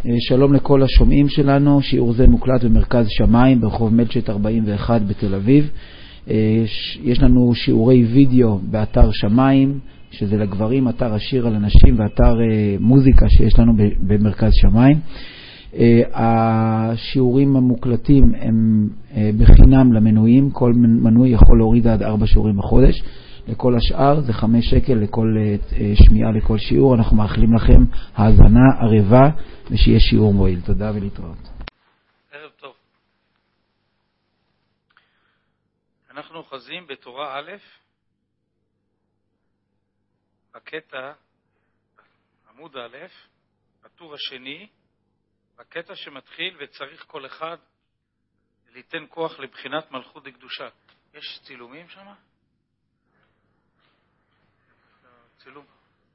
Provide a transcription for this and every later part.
שלום לכל השומעים שלנו, שיעור זה מוקלט במרכז שמיים ברחוב מלצ'ט 41 בתל אביב. יש לנו שיעורי וידאו באתר שמיים, שזה לגברים, אתר השיר על הנשים ואתר מוזיקה שיש לנו במרכז שמיים. השיעורים המוקלטים הם בחינם למנויים, כל מנוי יכול להוריד עד 4 שיעורים בחודש. לכל השאר זה 5 שקל לכל שמיעה לכל שיעור. אנחנו מאחלים לכם האזנה ערבה ושיהיה שיעור מועיל. תודה ולהתראות. ערב טוב. אנחנו אוחזים בתורה א', בקטע עמוד א', בטור השני, בקטע שמתחיל וצריך כל אחד ליתן כוח לבחינת מלכות וקדושה. יש צילומים שם? צילום.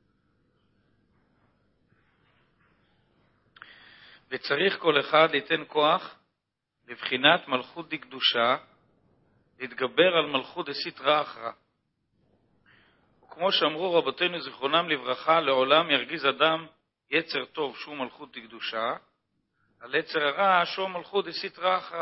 וצריך כל אחד ליתן כוח לבחינת מלכות וקדושה, להתגבר על מלכות דסתרא אחרא. וכמו שאמרו רבותינו זיכרונם לברכה, לעולם ירגיז אדם יצר טוב שהוא מלכות וקדושה, על יצר הרע שהוא מלכות דסתרא אחרא.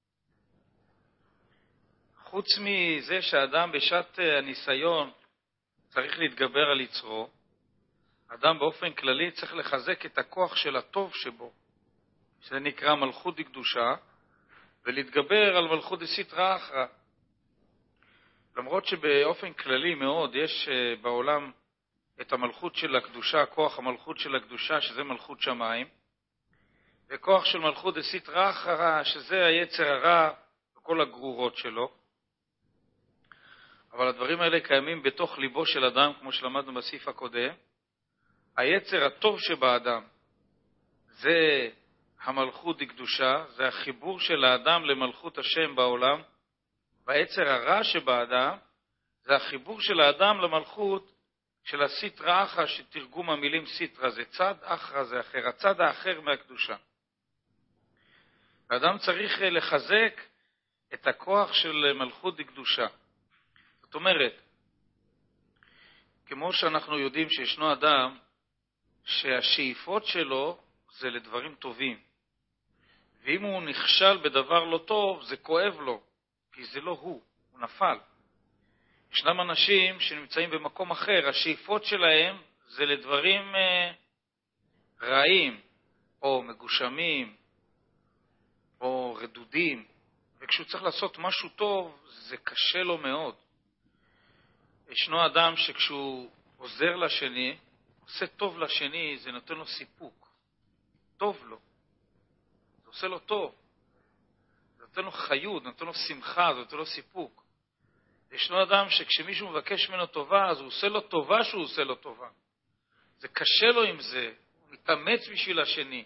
חוץ מזה שאדם בשעת הניסיון צריך להתגבר על יצרו, אדם באופן כללי צריך לחזק את הכוח של הטוב שבו, שזה נקרא מלכות וקדושה, ולהתגבר על מלכות דסתרא אחרא. למרות שבאופן כללי מאוד יש בעולם את המלכות של הקדושה, כוח המלכות של הקדושה, שזה מלכות שמיים, וכוח של מלכות דסתרא אחרא, שזה היצר הרע וכל הגרורות שלו. אבל הדברים האלה קיימים בתוך ליבו של אדם, כמו שלמדנו בסעיף הקודם. היצר הטוב שבאדם זה המלכות וקדושה, זה החיבור של האדם למלכות השם בעולם. והיצר הרע שבאדם זה החיבור של האדם למלכות של הסתרא אחרא, שתרגום המילים סתרא זה צד, אחרא זה אחר, הצד האחר מהקדושה. האדם צריך לחזק את הכוח של מלכות וקדושה. זאת אומרת, כמו שאנחנו יודעים שישנו אדם שהשאיפות שלו זה לדברים טובים, ואם הוא נכשל בדבר לא טוב זה כואב לו, כי זה לא הוא נפל. ישנם אנשים שנמצאים במקום אחר, השאיפות שלהם זה לדברים רעים או מגושמים או רדודים, וכשהוא צריך לעשות משהו טוב זה קשה לו מאוד. ישנו אדם שכשהוא עוזר לשני, עושה טוב לשני, זה נותן לו סיפוק. טוב לו. זה עושה לו טוב. זה נותן לו חיות, נותן לו שמחה, זה נותן לו סיפוק. ישנו אדם שכשמישהו מבקש ממנו טובה, אז הוא עושה לו טובה שהוא עושה לו טובה. זה קשה לו עם זה, הוא מתאמץ בשביל השני.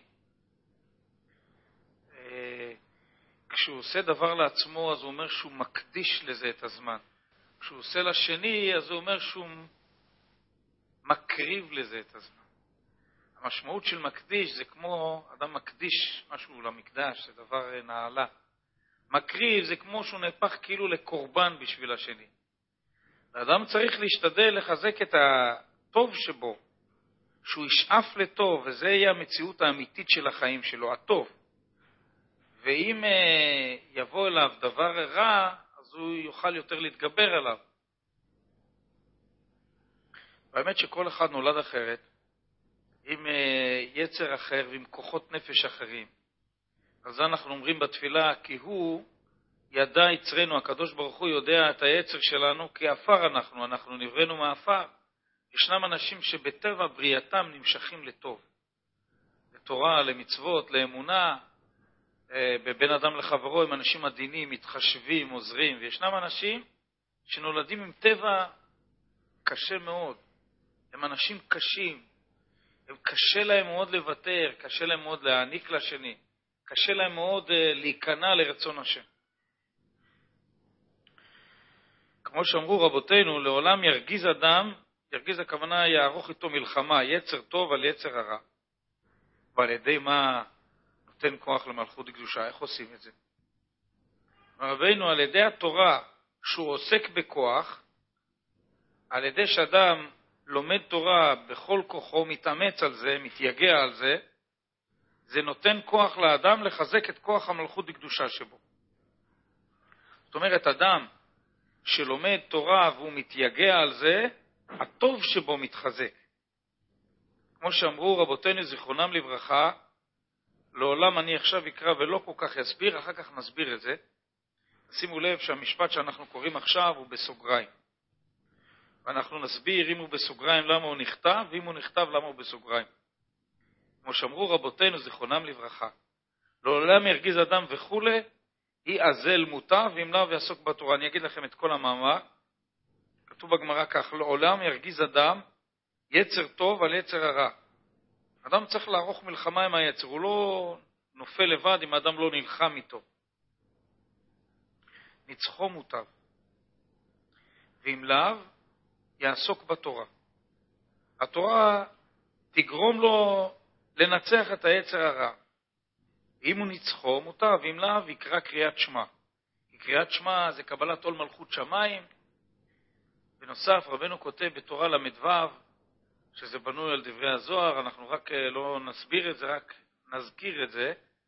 כשהוא עושה דבר לעצמו, אז הוא אומר שהוא מקדיש לזה את הזמן. כשהוא עושה לשני, אז הוא אומר שהוא מקריב לזה את הזמן. המשמעות של מקדיש זה כמו אדם מקדיש משהו למקדש, זה דבר נעלה. מקריב זה כמו שהוא נהפך כאילו לקורבן בשביל השני. האדם צריך להשתדל לחזק את הטוב שבו, שהוא ישאף לטוב, וזה יהיה המציאות האמיתית של החיים שלו, הטוב. ואם יבוא אליו דבר רע, אז הוא יוכל יותר להתגבר עליו. באמת שכל אחד נולד אחרת, עם יצר אחר ועם כוחות נפש אחרים. אז אנחנו אומרים בתפילה, כי הוא ידע יצרנו, הקדוש ברוך הוא יודע את היצר שלנו, כי עפר אנחנו נבראנו מעפר. ישנם אנשים שבטבע בריאתם נמשכים לטוב, לתורה, למצוות, לאמונה, בבין אדם לחברו, הם אנשים עדינים, מתחשבים, עוזרים, וישנם אנשים שנולדים עם טבע קשה מאוד, הם אנשים קשים, הם קשה להם מאוד לוותר, קשה להם מאוד להעניק לשני, קשה להם מאוד להיכנע לרצון השם. כמו שאמרו רבותינו, לעולם ירגיז אדם, ירגיז הכוונה יערוך איתו מלחמה, יצר טוב על יצר הרע. ועל ידי מה נותן כוח למלכות וקדושה? איך עושים את זה? רבינו, על ידי התורה שהוא עוסק בכוח, על ידי שאדם לומד תורה בכל כוחו, מתאמץ על זה, מתייגע על זה, זה נותן כוח לאדם לחזק את כוח המלכות בקדושה שבו. זאת אומרת, אדם שלומד תורה והוא מתייגע על זה, הטוב שבו מתחזק. כמו שאמרו רבותינו זיכרונם לברכה, לעולם אני עכשיו אקרא ולא כל כך יסביר, אחר כך נסביר את זה. שימו לב שהמשפט שאנחנו קוראים עכשיו הוא בסוגריים. ואנחנו נסביר אם הוא בסוגריים למה הוא נכתב, ואם הוא נכתב למה הוא בסוגריים. כמו שאמרו רבותינו זיכרונם לברכה, לעולם ירגיז אדם וכו', היא עזל מוטב, ואם לאו יעסוק בתורה. אני אגיד לכם את כל המאמר. כתוב בגמרא כך, לעולם ירגיז אדם יצר טוב על יצר הרע. אדם צריך לערוך מלחמה עם היצר, הוא לא נופל לבד אם האדם לא נלחם איתו. ניצחו מוטב. ואם לאו יעסוק בתורה. התורה תגרום לו לנצח את היצר הרע. אם הוא ניצחו מוטב, ואם לאו יקרא קריאת שמע. כי קריאת שמע זה קבלת עול מלכות שמיים. בנוסף, רבנו כותב בתורה למדו, שזה בנוי על דברי הזוהר, אנחנו רק לא נסביר את זה, רק נזכיר את זה,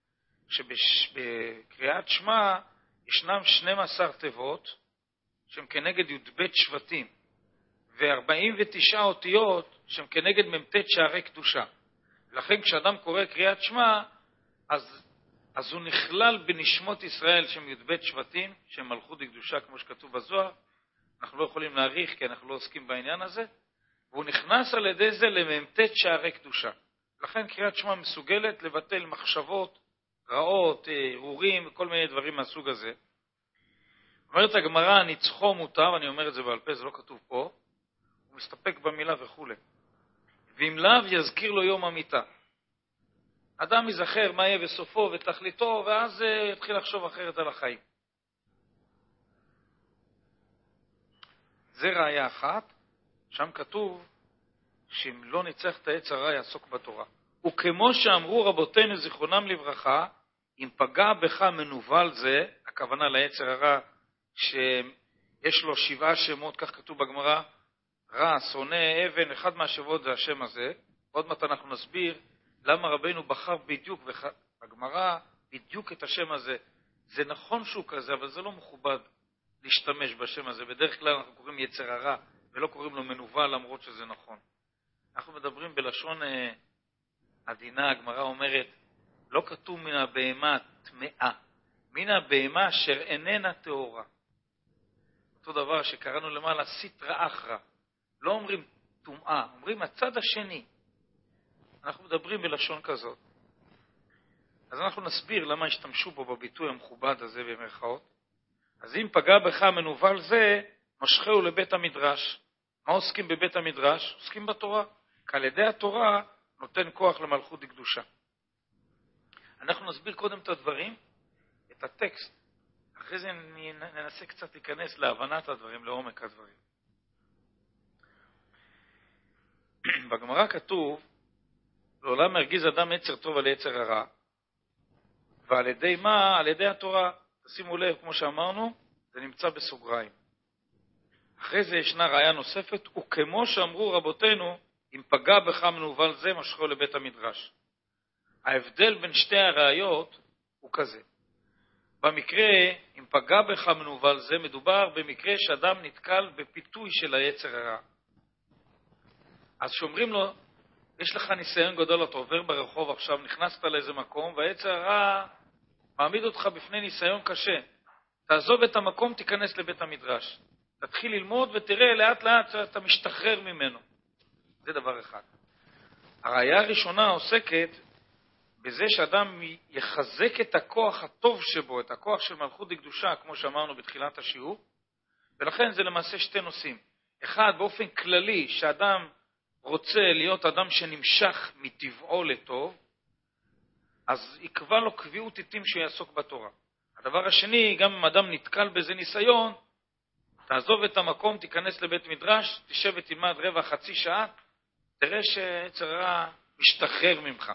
שבקריאת שמע ישנם 12 תיבות, שהם כנגד י"ב שבטים, ו49 אותיות שהם כנגד מ"ט שערי קדושה. לכן כשאדם קורא קריאת שמע, אז הוא נכלל בנשמות ישראל שהם י"ב שבטים, שהם מלכות וקדושה כמו שכתוב בזוהר. אנחנו לא יכולים להעריך כי אנחנו לא עוסקים בעניין הזה. והוא נכנס על ידי זה למ"ט שערי קדושה. לכן קריאת שמע מסוגלת לבטל מחשבות רעות, ערעורים, כל מיני דברים מהסוג הזה. אומרת הגמרא, ניצחו מוטב, אני אומר את זה בעל פה, זה לא כתוב פה, הוא מסתפק במילה וכו'. ואם לאו יזכיר לו יום המיטה. אדם יזכר מה יהיה בסופו ותכליתו, ואז יתחיל לחשוב אחרת על החיים. זה ראיה אחת, שם כתוב שאם לא ניצח את העץ הרע יעסוק בתורה. וכמו שאמרו רבותינו זיכרונם לברכה, אם פגע בך מנוול זה, הכוונה לעץ הרע שיש לו 7 שמות, כך כתוב בגמרא, רע, שונא, אבן, אחד מהשמות זה השם הזה. עוד מעט אנחנו נסביר למה רבינו בחר בדיוק בגמרא בדיוק את השם הזה. זה נכון שהוא כזה, אבל זה לא מכובד להשתמש בשם הזה. בדרך כלל אנחנו קוראים יצר הרע ולא קוראים לו מנוול, למרות שזה נכון. אנחנו מדברים בלשון עדינה, הגמרא אומרת, לא כתוב מן הבהמה טמאה, מן הבהמה אשר איננה טהורה. אותו דבר שקראנו למעלה סיטרא אחרא. לא אומרים טומאה, אומרים הצד השני. אנחנו מדברים בלשון כזאת. אז אנחנו נסביר למה השתמשו בו בביטוי המכובד הזה במרכאות. אז אם פגע בך מנוול זה, משכהו לבית המדרש. מה עוסקים בבית המדרש? עוסקים בתורה. כי על ידי התורה נותן כוח למלכות הקדושה. אנחנו נסביר קודם את הדברים, את הטקסט. אחרי זה ננסה קצת להיכנס להבנת הדברים, לעומק הדברים. בגמרא כתוב, לעולם ירגיז אדם יצר טוב על יצר הרע. ועל ידי מה? על ידי התורה. תשימו לב, כמו שאמרנו, זה נמצא בסוגריים. אחרי זה ישנה ראיה נוספת, וכמו שאמרו רבותינו, אם פגע בך מנוול זה, משכו לבית המדרש. ההבדל בין שתי הראיות הוא כזה. במקרה, אם פגע בך מנוול זה, מדובר במקרה שאדם נתקל בפיתוי של היצר הרע. אז שאומרים לו, יש לך ניסיון גדול, אתה עובר ברחוב עכשיו, נכנסת לאיזה מקום, והיצר הרע מעמיד אותך בפני ניסיון קשה. תעזוב את המקום, תיכנס לבית המדרש. תתחיל ללמוד ותראה לאט לאט שאתה משתחרר ממנו. זה דבר אחד. הראיה הראשונה עוסקת בזה שאדם יחזק את הכוח הטוב שבו, את הכוח של מלכות הקדושה, כמו שאמרנו בתחילת השיעור, ולכן זה למעשה שתי נושאים. אחד, באופן כללי, שאדם רוצה להיות אדם שנמשך מטבעו לטוב, אז יקבע לו קביעות עיתים שיעסוק בתורה. הדבר השני, גם אם אדם נתקל בזה ניסיון, תעזוב את המקום, תיכנס לבית מדרש, תשב ותלמד רבע חצי שעה, תראה שיצר הרע משתחרר ממך.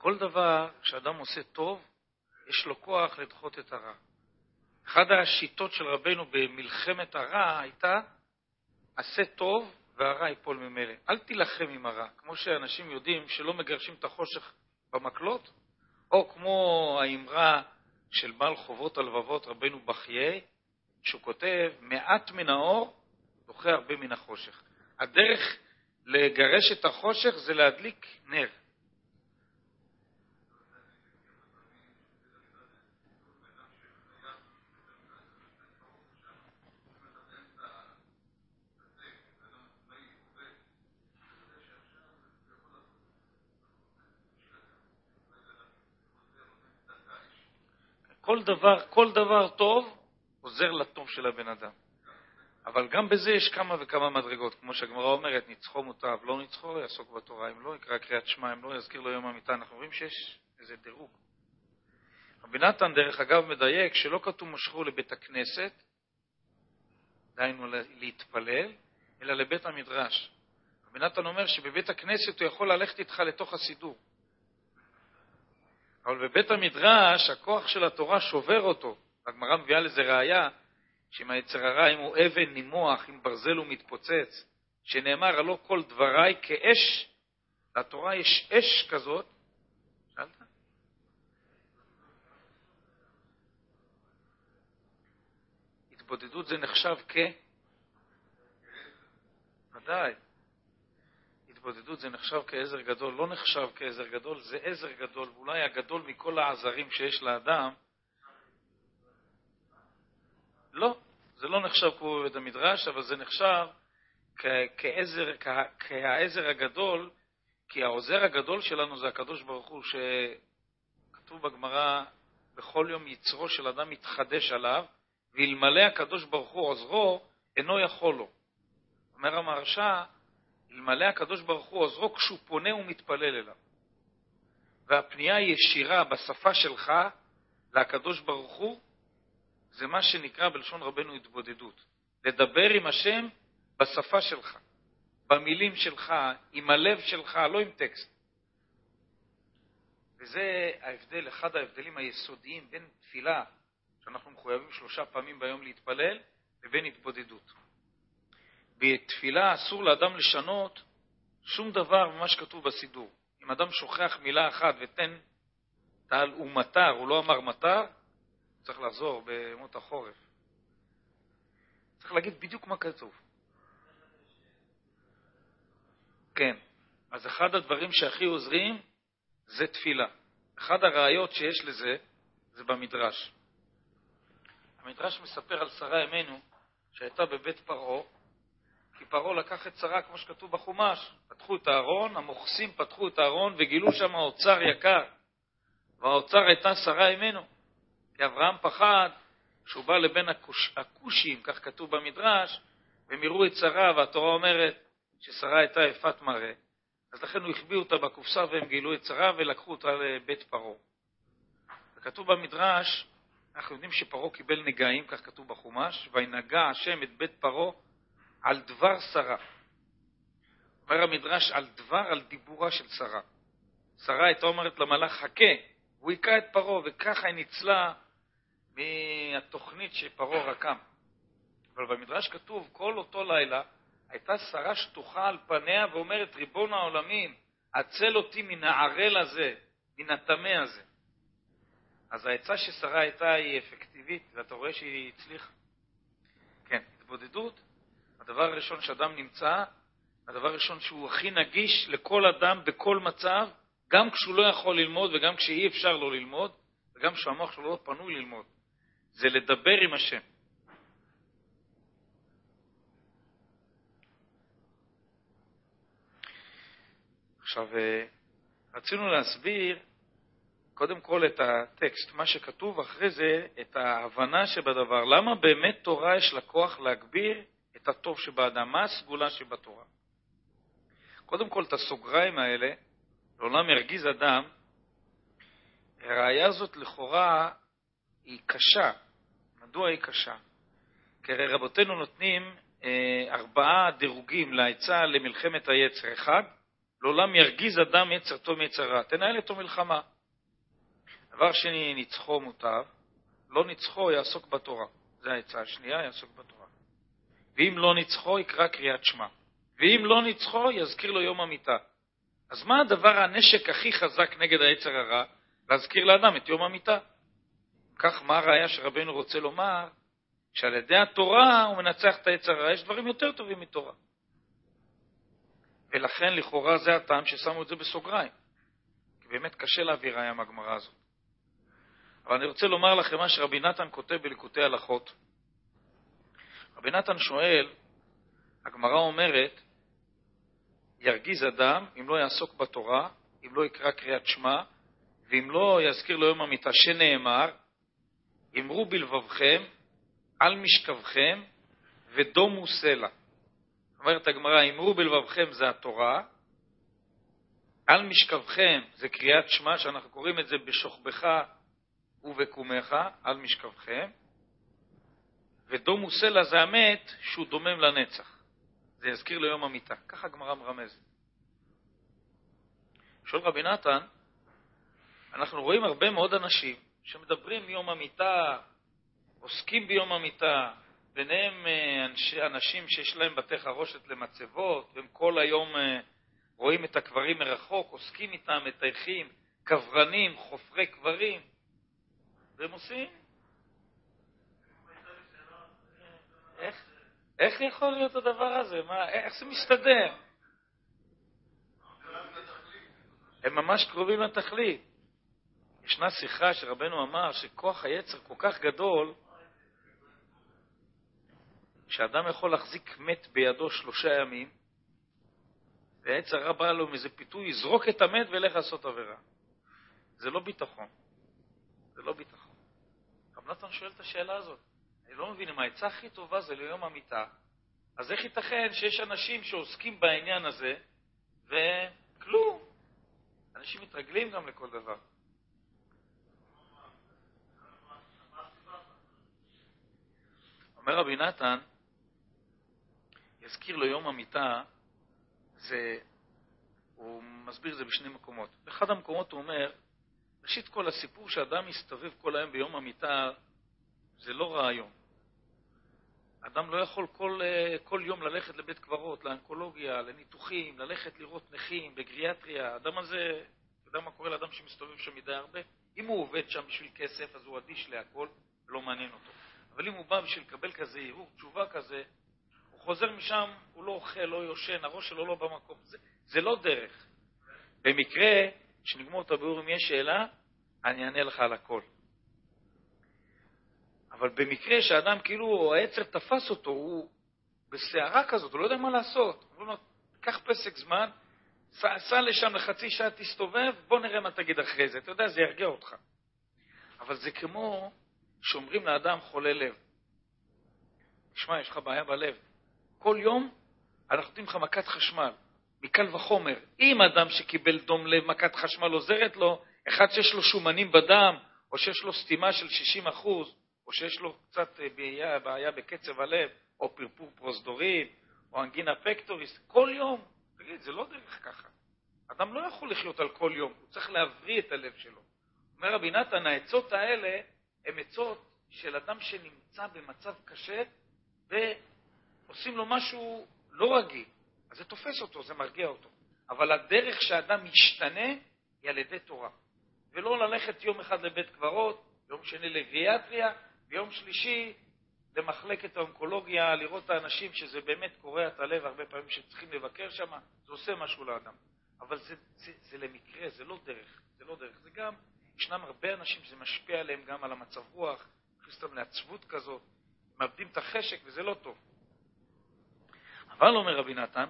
כל דבר שאדם עושה טוב, יש לו כוח לדחות את הרע. אחד השיטות של רבנו במלחמת הרע הייתה, עשה טוב והרע ייפול ממילא. אל תילחם עם הרע, כמו שאנשים יודעים שלא מגרשים את החושך במקלות, או כמו האמרה של בעל חובות הלבבות רבנו בחיי, שהוא כותב, מעט מן האור דוחה הרבה מן החושך. הדרך לגרש את החושך זה להדליק נר. כל דבר טוב עוזר לטוב של הבן אדם. אבל גם בזה יש כמה וכמה מדרגות. כמו שהגמרא אומרת, ניצחו מוטב, לא ניצחו, יעסוק בתורה. אם לא יקרא קריאת שמע, אם לא יזכיר לו יום המיטה. אנחנו רואים שיש איזה דירוג. רבי נתן דרך אגב מדייק שלא כתוב משכו לבית הכנסת, דהיינו להתפלל, אלא לבית המדרש. רבי נתן אומר שבבית הכנסת הוא יכול ללכת איתך לתוך הסידור. אבל בבית המדרש הכוח של התורה שובר אותו. הגמרא מביאה לזה ראיה, שאם היצר הרע, אם הוא אבן נימוח, אם ברזל הוא מתפוצץ, שנאמר הלא כל דבריי כאש, לתורה יש אש כזאת. שאלת? התבודדות זה נחשב ודאי. התבודדות זה נחשב כעזר גדול, לא נחשב כעזר גדול, זה עזר גדול, ואולי הגדול מכל העזרים שיש לאדם. לא, זה לא נחשב כמו בבית המדרש, אבל זה נחשב כעזר הגדול, כי העוזר הגדול שלנו זה הקדוש ברוך הוא, שכתוב בגמרא, בכל יום יצרו של אדם מתחדש עליו, ואלמלא הקדוש ברוך הוא עוזרו, אינו יכול לו. אומר המהרש"א, אלמלא הקדוש ברוך הוא עוזרו, כשהוא פונה ומתפלל אליו. והפנייה ישירה בשפה שלך לקדוש ברוך הוא, זה מה שנקרא בלשון רבנו התבודדות. לדבר עם השם בשפה שלך, במילים שלך, עם הלב שלך, לא עם טקסט. וזה ההבדל, אחד ההבדלים היסודיים בין תפילה, שאנחנו מחויבים 3 פעמים ביום להתפלל, לבין התבודדות. בתפילה אסור לאדם לשנות שום דבר ממה שכתוב בסידור. אם אדם שוכח מילה אחת ותן טל ומטר, הוא לא אמר מטר, צריך לחזור בימות החורף. צריך להגיד בדיוק מה כתוב. כן. אז אחד הדברים שהכי עוזרים זה תפילה. אחד הראיות שיש לזה זה במדרש. המדרש מספר על שרה אמנו שהייתה בבית פרעה, כי פרעה לקח את שרה כמו שכתוב בחומש. פתחו את הארון, המוכסים פתחו את הארון וגילו שם האוצר יקר. והאוצר הייתה שרה אמנו. כי אברהם פחד שהוא בא לבין הכושים, כך כתוב במדרש, והם יראו את שרה, והתורה אומרת ששרה הייתה יפת מראה. אז לכן הוא החביא אותה בקופסה והם גילו את שרה ולקחו אותה לבית פרעה. וכתוב במדרש, אנחנו יודעים שפרעה קיבל נגעים, כך כתוב בחומש, וינגע השם את בית פרעה על דבר שרה. אומר המדרש על דיבורה של שרה. שרה הייתה אומרת למלאך חכה, הוא יקע את פרעה, וככה היא ניצלה מהתוכנית שפרעה רקם. אבל במדרש כתוב, כל אותו לילה הייתה שרה שטוחה על פניה ואומרת, ריבון העולמים, הצל אותי מן הערל הזה, מן הטמא הזה. אז העצה ששרה הייתה היא אפקטיבית, ואתה רואה שהיא הצליחה. כן, התבודדות, הדבר הראשון שאדם נמצא, הדבר הראשון שהוא הכי נגיש לכל אדם בכל מצב, גם כשהוא לא יכול ללמוד וגם כשאי אפשר לא ללמוד, וגם כשהמוח שלו לא פנוי ללמוד. זה לדבר עם השם. עכשיו, רצינו להסביר קודם כל את הטקסט, מה שכתוב אחרי זה, את ההבנה שבדבר. למה באמת תורה יש לה כוח להגביר את הטוב שבאדם? מה הסגולה שבתורה? קודם כל, את הסוגריים האלה, לעולם ירגיז אדם, הראיה הזאת לכאורה היא קשה. מדוע היא קשה? כי הרי רבותינו נותנים 4 דירוגים לעצה למלחמת היצר. 1, לעולם ירגיז אדם יצר טוב מיצר רע. תנהל איתו מלחמה. דבר שני, ניצחו מוטב. לא ניצחו, יעסוק בתורה. זה העצה השנייה, יעסוק בתורה. ואם לא ניצחו, יקרא קריאת שמע. ואם לא ניצחו, יזכיר לו יום המיטה. אז מה הדבר, הנשק הכי חזק נגד היצר הרע? להזכיר לאדם את יום המיטה. כך מה הראיה שרבנו רוצה לומר? שעל ידי התורה הוא מנצח את היצר הרע. יש דברים יותר טובים מתורה. ולכן לכאורה זה הטעם ששמו את זה בסוגריים. כי באמת קשה להביא ראיה מהגמרא הזאת. אבל אני רוצה לומר לכם מה שרבי נתן כותב בליקוטי הלכות. רבי נתן שואל, הגמרא אומרת, ירגיז אדם אם לא יעסוק בתורה, אם לא יקרא קריאת שמע, ואם לא יזכיר לו יום המיטה שנאמר, אמרו בלבבכם, על משכבכם, ודומו סלע. אומרת הגמרא, אמרו בלבבכם זה התורה, על משכבכם זה קריאת שמע, שאנחנו קוראים את זה בשוכבך ובקומך, על משכבכם, ודומו סלע זה המת שהוא דומם לנצח. זה יזכיר לו יום המיטה. ככה הגמרא מרמז. שואל רבי נתן, אנחנו רואים הרבה מאוד אנשים שמדברים מיום המיטה, עוסקים ביום המיטה, ביניהם אנשים שיש להם בתי חרושת למצבות, והם כל היום רואים את הקברים מרחוק, עוסקים איתם, מטייחים, קברנים, חופרי קברים, והם עושים. איך יכול להיות הדבר הזה? איך זה מסתדר? הם ממש קרובים לתכלית. ישנה שיחה שרבנו אמר שכוח היצר כל כך גדול, שאדם יכול להחזיק מת בידו 3 ימים, והיצר הרע בא לו מאיזה פיתוי, יזרוק את המת וילך לעשות עבירה. זה לא ביטחון. זה לא ביטחון. רב נתן שואל את השאלה הזאת. אני לא מבין, אם העצה הכי טובה זה ליום המיטה, אז איך ייתכן שיש אנשים שעוסקים בעניין הזה, וכלום. אנשים מתרגלים גם לכל דבר. אומר רבי נתן, יזכיר לו יום המיטה, הוא מסביר זה בשני מקומות. באחד המקומות הוא אומר, ראשית כל הסיפור שאדם מסתובב כל היום ביום המיטה, זה לא רעיון. אדם לא יכול כל יום ללכת לבית קברות, לאנקולוגיה, לניתוחים, ללכת לראות נכים, בגריאטריה. האדם הזה, אתה יודע מה קורה לאדם שמסתובב שם מדי הרבה? אם הוא עובד שם בשביל כסף, אז הוא אדיש להכל, לא מעניין אותו. אבל אם הוא בא בשביל לקבל כזה ערעור, תשובה כזה, הוא חוזר משם, הוא לא אוכל, לא יושן, הראש שלו לא במקום. זה לא דרך. במקרה, שנגמור את הביאור, אם יש שאלה, אני אענה לך על הכל. אבל במקרה שאדם כאילו היצר תפס אותו, הוא בסערה כזאת, הוא לא יודע מה לעשות. הוא אומר, קח פסק זמן, סע לשם לחצי שעה, תסתובב, בוא נראה מה תגיד אחרי זה. אתה יודע, זה ירגיע אותך. אבל זה כמו שאומרים לאדם חולה לב. תשמע, יש לך בעיה בלב. כל יום אנחנו נותנים לך מכת חשמל, מקל וחומר. אם אדם שקיבל דום לב, מכת חשמל עוזרת לו, אחד שיש לו שומנים בדם, או שיש לו סתימה של 60%, או שיש לו קצת בעיה בקצב הלב, או פרפור פרוזדורים, או אנגינה פקטוריס, כל יום. תגיד, זה לא דרך ככה. אדם לא יכול לחיות על כל יום, הוא צריך להבריא את הלב שלו. אומר רבי נתן, העצות האלה הן עצות של אדם שנמצא במצב קשה, ועושים לו משהו לא רגיל. אז זה תופס אותו, זה מרגיע אותו. אבל הדרך שאדם משתנה היא על ידי תורה. ולא ללכת יום אחד לבית קברות, יום שני לגריאטריה, ביום שלישי למחלקת האונקולוגיה, לראות את האנשים שזה באמת קורע את הלב, הרבה פעמים שצריכים לבקר שם, זה עושה משהו לאדם. אבל זה למקרה, זה לא דרך. זה לא דרך. זה גם, ישנם הרבה אנשים שזה משפיע עליהם גם על המצב רוח, מכניס אותם לעצבות כזאת, מאבדים את החשק וזה לא טוב. אבל אומר רבי נתן,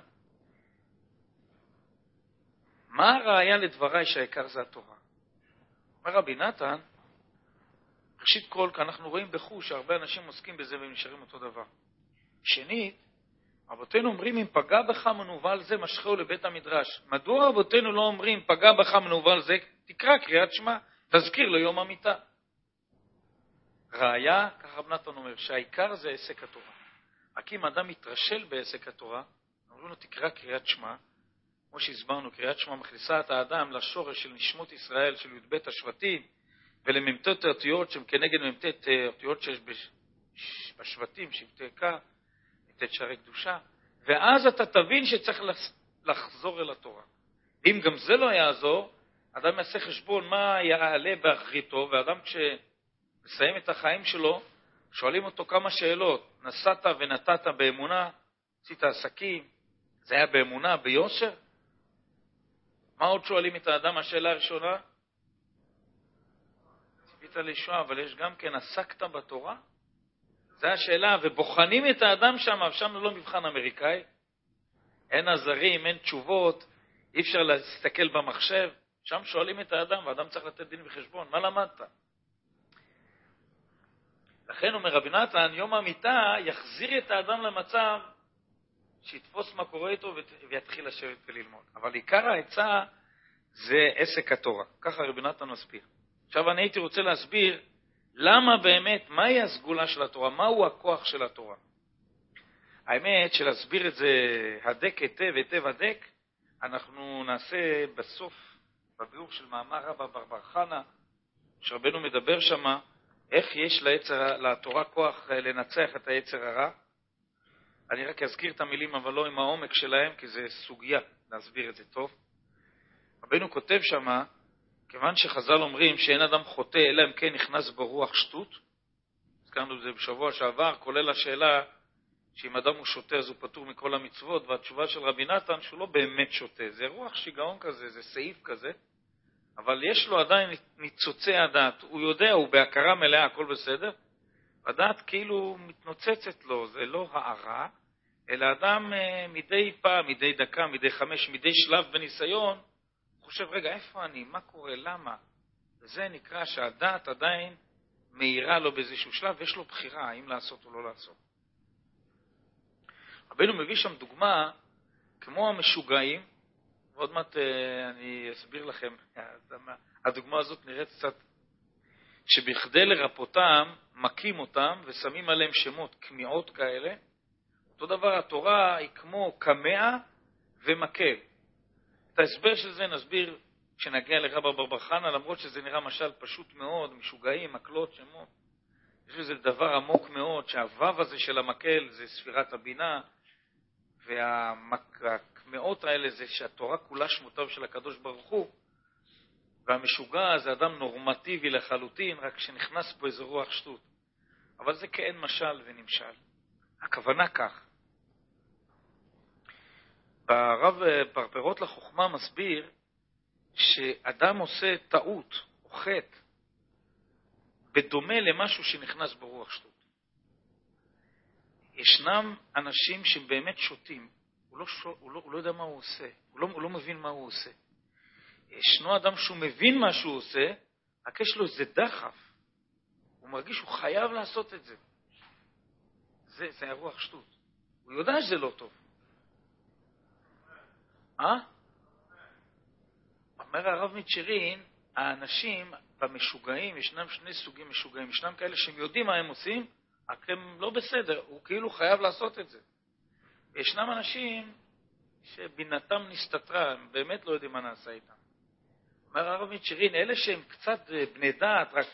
מה הראיה לדבריי שהעיקר זה התורה? אומר רבי נתן, ראשית כל, כי אנחנו רואים בחוש שהרבה אנשים עוסקים בזה והם נשארים אותו דבר. שנית, רבותינו אומרים, אם פגע בך מנוול זה, משכהו לבית המדרש. מדוע רבותינו לא אומרים, פגע בך מנוול זה, תקרא קריאת שמע, תזכיר לו יום המיטה. ראיה, כך רב נתן אומר, שהעיקר זה עסק התורה. רק אם אדם מתרשל בעסק התורה, אומרים לו, תקרא קריאת שמע, כמו שהסברנו, קריאת שמע מכניסה את האדם לשורש של נשמות ישראל, של י"ב השבטים, ולמ"ט אותיות שהן כנגד מ"ט אותיות שיש בשבטים, שבטי קה, מ"ט שערי קדושה, ואז אתה תבין שצריך לחזור אל התורה. אם גם זה לא יעזור, אדם יעשה חשבון מה יעלה באחריתו, ואדם כשמסיים את החיים שלו, שואלים אותו כמה שאלות. נסעת ונתת באמונה, עשית עסקים, זה היה באמונה, ביושר? מה עוד שואלים את האדם? השאלה הראשונה, ציפית לישועה, אבל יש גם כן, עסקת בתורה? זו השאלה, ובוחנים את האדם שם, ושם לא מבחן אמריקאי, אין עזרים, אין תשובות, אי אפשר להסתכל במחשב, שם שואלים את האדם, והאדם צריך לתת דין וחשבון, מה למדת? לכן אומר רבי נתן, יום המיטה יחזיר את האדם למצב שיתפוס מה קורה איתו ויתחיל לשבת וללמוד. אבל עיקר העצה זה עסק התורה. ככה רבי נתן מסביר. עכשיו אני הייתי רוצה להסביר למה באמת, מהי הסגולה של התורה, מהו הכוח של התורה. האמת שלהסביר את זה הדק היטב היטב, אנחנו נעשה בסוף, בביאור של מאמר רבא בר חנה, שרבנו מדבר שמה, איך יש לתורה כוח לנצח את היצר הרע. אני רק אזכיר את המילים, אבל לא עם העומק שלהם, כי זה סוגיה להסביר את זה טוב. רבנו כותב שמה, כיוון שחז"ל אומרים שאין אדם חוטא, אלא אם כן נכנס ברוח שטות, הזכרנו את זה בשבוע שעבר, כולל השאלה שאם אדם הוא שוטה אז הוא פטור מכל המצוות, והתשובה של רבי נתן שהוא לא באמת שוטה, זה רוח שיגעון כזה, זה סעיף כזה, אבל יש לו עדיין ניצוצי הדעת, הוא יודע, הוא בהכרה מלאה, הכל בסדר, הדעת כאילו מתנוצצת לו, זה לא הערה, אלא אדם מדי פעם, מדי דקה, מדי 5, מדי שלב בניסיון, חושב, רגע, איפה אני? מה קורה? למה? וזה נקרא שהדעת עדיין מהירה לו באיזשהו שלב, ויש לו בחירה, האם לעשות או לא לעשות. רבנו מביא שם דוגמה, כמו המשוגעים, ועוד מעט אני אסביר לכם, הדוגמה הזאת נראית קצת, שבכדי לרפותם, מכים אותם ושמים עליהם שמות, כמיעות כאלה. אותו דבר, התורה היא כמו קמע ומקל. את ההסבר של זה נסביר כשנגיע לרבא בר חנה, למרות שזה נראה משל פשוט מאוד, משוגעים, מקלות, שמות. יש לזה דבר עמוק מאוד, שהוו הזה של המקל זה ספירת הבינה, והקמעות האלה זה שהתורה כולה שמותיו של הקדוש ברוך הוא, והמשוגע זה אדם נורמטיבי לחלוטין, רק שנכנס פה איזו רוח שטות. אבל זה כאין משל ונמשל. הכוונה כך. ברב פרפרות לחוכמה מסביר שאדם עושה טעות או חטא בדומה למשהו שנכנס ברוח שטות. ישנם אנשים שבאמת שותים, הוא לא יודע מה הוא עושה, הוא לא מבין מה הוא עושה. ישנו אדם שהוא מבין מה שהוא עושה, רק יש לו איזה דחף, הוא מרגיש שהוא חייב לעשות את זה. זה הרוח שטות. הוא יודע שזה לא טוב. אומר הרב מצ'רין, האנשים במשוגעים, ישנם שני סוגים משוגעים, ישנם כאלה שהם יודעים מה הם עושים, רק הם לא בסדר, הוא כאילו חייב לעשות את זה. ישנם אנשים שבינתם נסתתרה, הם באמת לא יודעים מה נעשה איתם. אומר הרב מצ'רין, אלה שהם קצת בני דעת, רק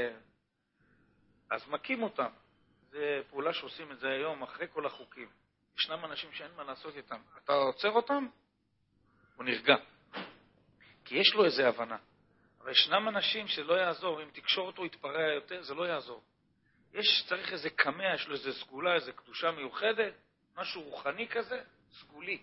אז מכים אותם. זה פעולה שעושים את זה היום אחרי כל החוקים. ישנם אנשים שאין מה לעשות איתם. אתה עוצר אותם? הוא נרגע. כי יש לו איזו הבנה. אבל ישנם אנשים שלא יעזור, אם תקשור אותו יתפרע יותר, זה לא יעזור. צריך איזה קמע, יש לו איזה סגולה, איזה קדושה מיוחדת, משהו רוחני כזה, סגולי.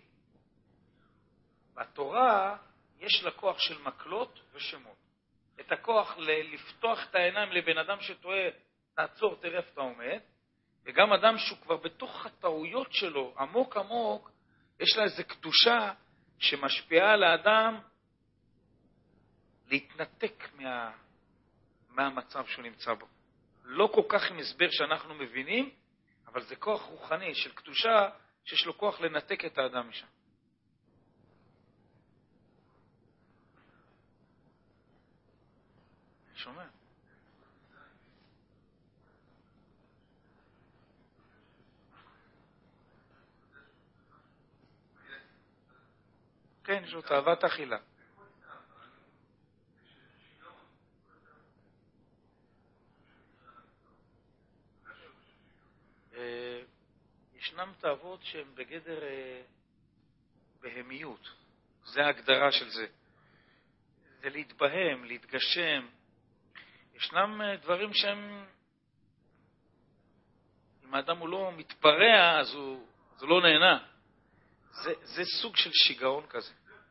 בתורה יש לה כוח של מקלות ושמות. את הכוח לפתוח את העיניים לבן אדם שטועה, תעצור, תראה איפה אתה עומד, וגם אדם שהוא כבר בתוך הטעויות שלו, עמוק עמוק, יש לה איזה קדושה שמשפיעה על האדם להתנתק מהמצב שהוא נמצא בו. לא כל כך עם הסבר שאנחנו מבינים, אבל זה כוח רוחני של קדושה שיש לו כוח לנתק את האדם משם. שומע? כן, יש לו תאוות אכילה. ישנם תאוות שהן בגדר בהמיות. זה ההגדרה של זה. זה להתבהם, להתגשם. ישנם דברים שהם, אם האדם הוא לא מתפרע, אז הוא לא נהנה. זה סוג של שיגעון כזה.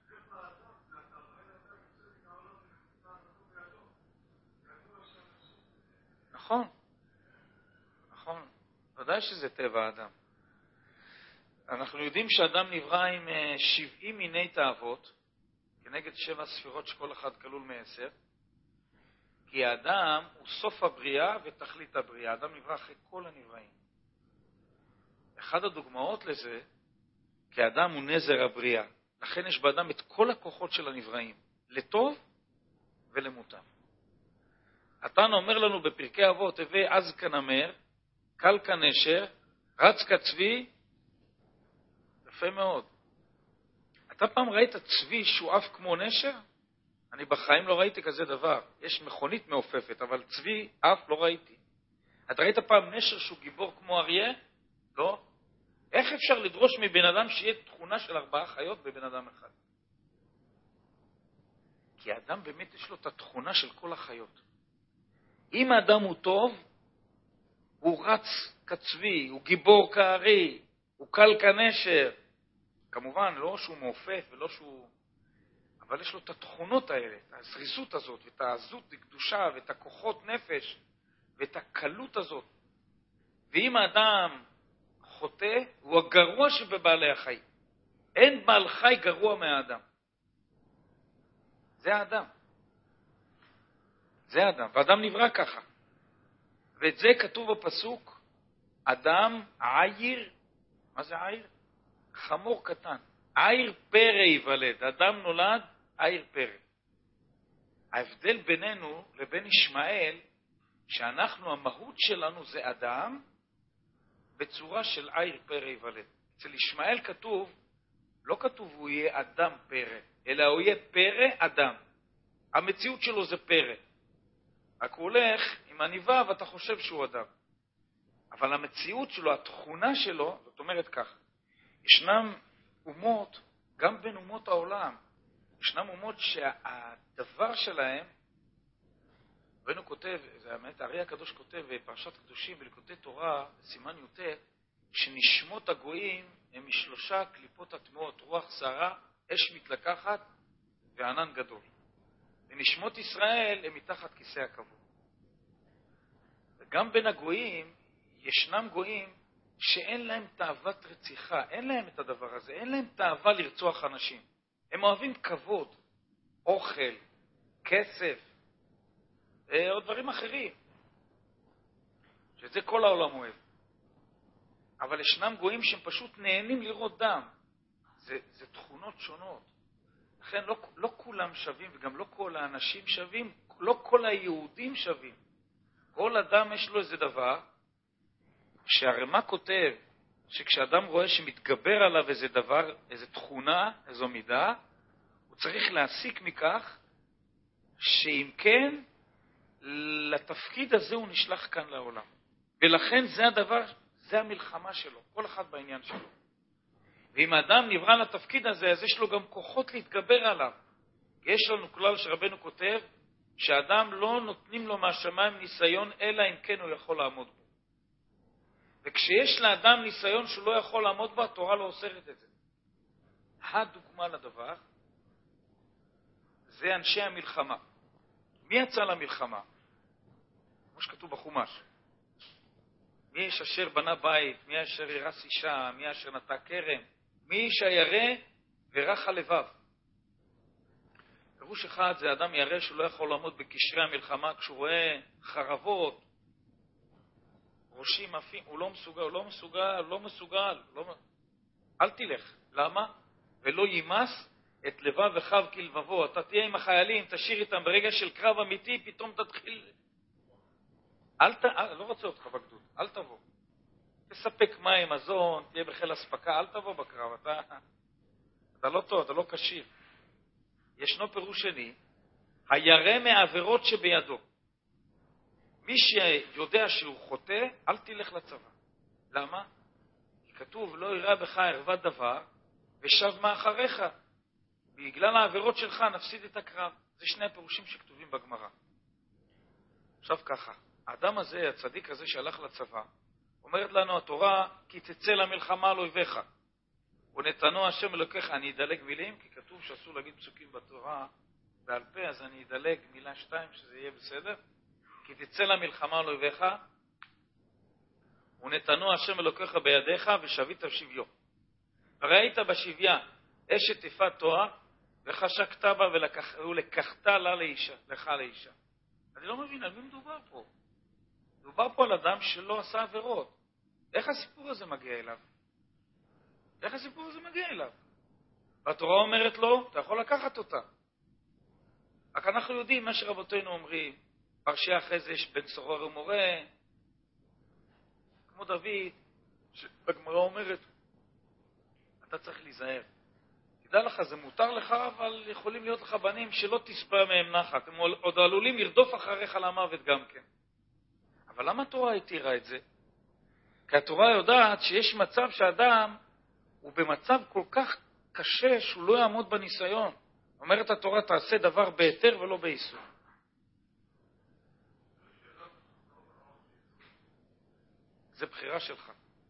נכון. נכון. ודאי שזה טבע האדם. אנחנו יודעים שאדם נברא עם 70 מיני תאוות, כנגד 7 ספירות שכל אחד כלול מ10, כי האדם הוא סוף הבריאה ותכלית הבריאה. האדם נברא אחרי כל הנבראים. אחד הדוגמאות לזה, כי האדם הוא נזר הבריאה. לכן יש באדם את כל הכוחות של הנבראים, לטוב ולמוטב. התנא אומר לנו בפרקי אבות, הווה עז כנמר, קל כנשר, רץ כצבי, יפה מאוד. אתה פעם ראית צבי שהוא עף כמו נשר? אני בחיים לא ראיתי כזה דבר. יש מכונית מעופפת, אבל צבי עף לא ראיתי. אתה ראית פעם נשר שהוא גיבור כמו אריה? לא. איך אפשר לדרוש מבן אדם שיהיה תכונה של 4 חיות בבן אדם אחד? כי האדם באמת יש לו את התכונה של כל החיות. אם האדם הוא טוב, הוא רץ כצבי, הוא גיבור כארי, הוא קל כנשר. כמובן, לא שהוא מעופף ולא שהוא... אבל יש לו את התכונות האלה, את הזריזות הזאת, ואת העזות לקדושה, ואת הכוחות נפש, ואת הקלות הזאת. ואם האדם חוטא, הוא הגרוע שבבעלי החיים. אין בעל חי גרוע מהאדם. זה האדם. זה האדם. והאדם נברא ככה. ואת זה כתוב בפסוק, אדם עיר, מה זה עיר? חמור קטן. עיר פרא ייוולד. אדם נולד עיר פרא. ההבדל בינינו לבין ישמעאל, שאנחנו, המהות שלנו זה אדם, בצורה של עיר פרא ייוולד. אצל ישמעאל כתוב, לא כתוב הוא יהיה אדם פרא, אלא הוא יהיה פרא אדם. המציאות שלו זה פרא. רק הוא הולך עם עניבה ואתה חושב שהוא אדם. אבל המציאות שלו, התכונה שלו, זאת אומרת כך, ישנם אומות, גם בין אומות העולם, ישנם אומות שהדבר שלהם, רבנו כותב, זה האמת, הארי הקדוש כותב בפרשת קדושים וליקוטי תורה, סימן י"ט, שנשמות הגויים הם מ3 קליפות הטמעות, רוח סערה, אש מתלקחת וענן גדול. ונשמות ישראל הם מתחת כיסא הכבוד. וגם בין הגויים, ישנם גויים שאין להם תאוות רציחה, אין להם את הדבר הזה, אין להם תאווה לרצוח אנשים. הם אוהבים כבוד, אוכל, כסף, או דברים אחרים. שזה כל העולם אוהב. אבל ישנם גויים שהם פשוט נהנים לראות דם. זה תכונות שונות. לכן לא כולם שווים, וגם לא כל האנשים שווים, לא כל היהודים שווים. כל אדם יש לו איזה דבר, שהרמ"א כותב, שכשאדם רואה שמתגבר עליו איזה דבר, איזה תכונה, איזו מידה, הוא צריך להסיק מכך, שאם כן, לתפקיד הזה הוא נשלח כאן לעולם. ולכן זה הדבר, זה המלחמה שלו, כל אחד בעניין שלו. ואם האדם נברא לתפקיד הזה, אז יש לו גם כוחות להתגבר עליו. יש לנו כלל שרבנו כותב, שאדם לא נותנים לו מהשמיים ניסיון, אלא אם כן הוא יכול לעמוד בו. וכשיש לאדם ניסיון שהוא לא יכול לעמוד בו, התורה לא אוסרת את זה. הדוגמה לדבר, זה אנשי המלחמה. מי יצא למלחמה? כמו שכתוב בחומש. מי איש אשר בנה בית, מי אשר ירס אישה, מי אשר נטע כרם, מי איש הירא ורח הלבב. פירוש אחד זה אדם ירא שהוא לא יכול לעמוד בקשרי המלחמה, כשהוא רואה חרבות, ראשים עפים, הוא לא מסוגל. אל תלך. למה? ולא יימס את לבב וחב כלבבו. אתה תהיה עם החיילים, תשאיר איתם ברגע של קרב אמיתי, פתאום תתחיל. לא רוצה אותך בגדוד, אל תבוא. תספק מים, מזון, תהיה בחיל הספקה, אל תבוא בקרב. אתה אתה לא טוב, אתה לא קשיב. ישנו פירוש שני, הירא מעבירות שביידו. מי שיודע שהוא חוטא, אל תלך לצבא. למה? כי כתוב, לא יראה בך ערוות דבר, ושב מאחריך. בגלל העבירות שלך נפסיד את הקרב. זה שני הפירושים שכתובים בגמרא. עכשיו ככה, האדם הזה, הצדיק הזה שהלך לצבא, אומרת לנו התורה, כי תצא למלחמה על אויביך. ונתנו השם אלוקיך, אני אדלג מילים, כי כתוב שאסור להגיד פסוקים בתורה בעל פה, אז אני אדלג מילה 2 שזה יהיה בסדר. כי תצא למלחמה על אויביך, ונתנו השם אלוקיך בידיך, ושבית שביו. וראית בשביה אשת יפת תואר, וחשקת בה ולקחת לך לאישה. אני לא מבין, על מי מדובר פה? מדובר פה על אדם שלא עשה עבירות. איך הסיפור הזה מגיע אליו? איך הסיפור הזה מגיע אליו? והתורה אומרת לו, אתה יכול לקחת אותה. רק אנחנו יודעים מה שרבותינו אומרים, פרשיה אחרי זה יש בן סורר ומורה, כמו דוד, שבגמרא אומרת, אתה צריך להיזהר. תדע לך, זה מותר לך, אבל יכולים להיות לך בנים שלא תספע מהם נחת. הם עוד עלולים לרדוף אחריך למוות גם כן. אבל למה התורה התירה את זה? כי התורה יודעת שיש מצב שאדם הוא במצב כל כך קשה שהוא לא יעמוד בניסיון. אומרת התורה, תעשה דבר בהיתר ולא באיסור. זה בחירה שלך.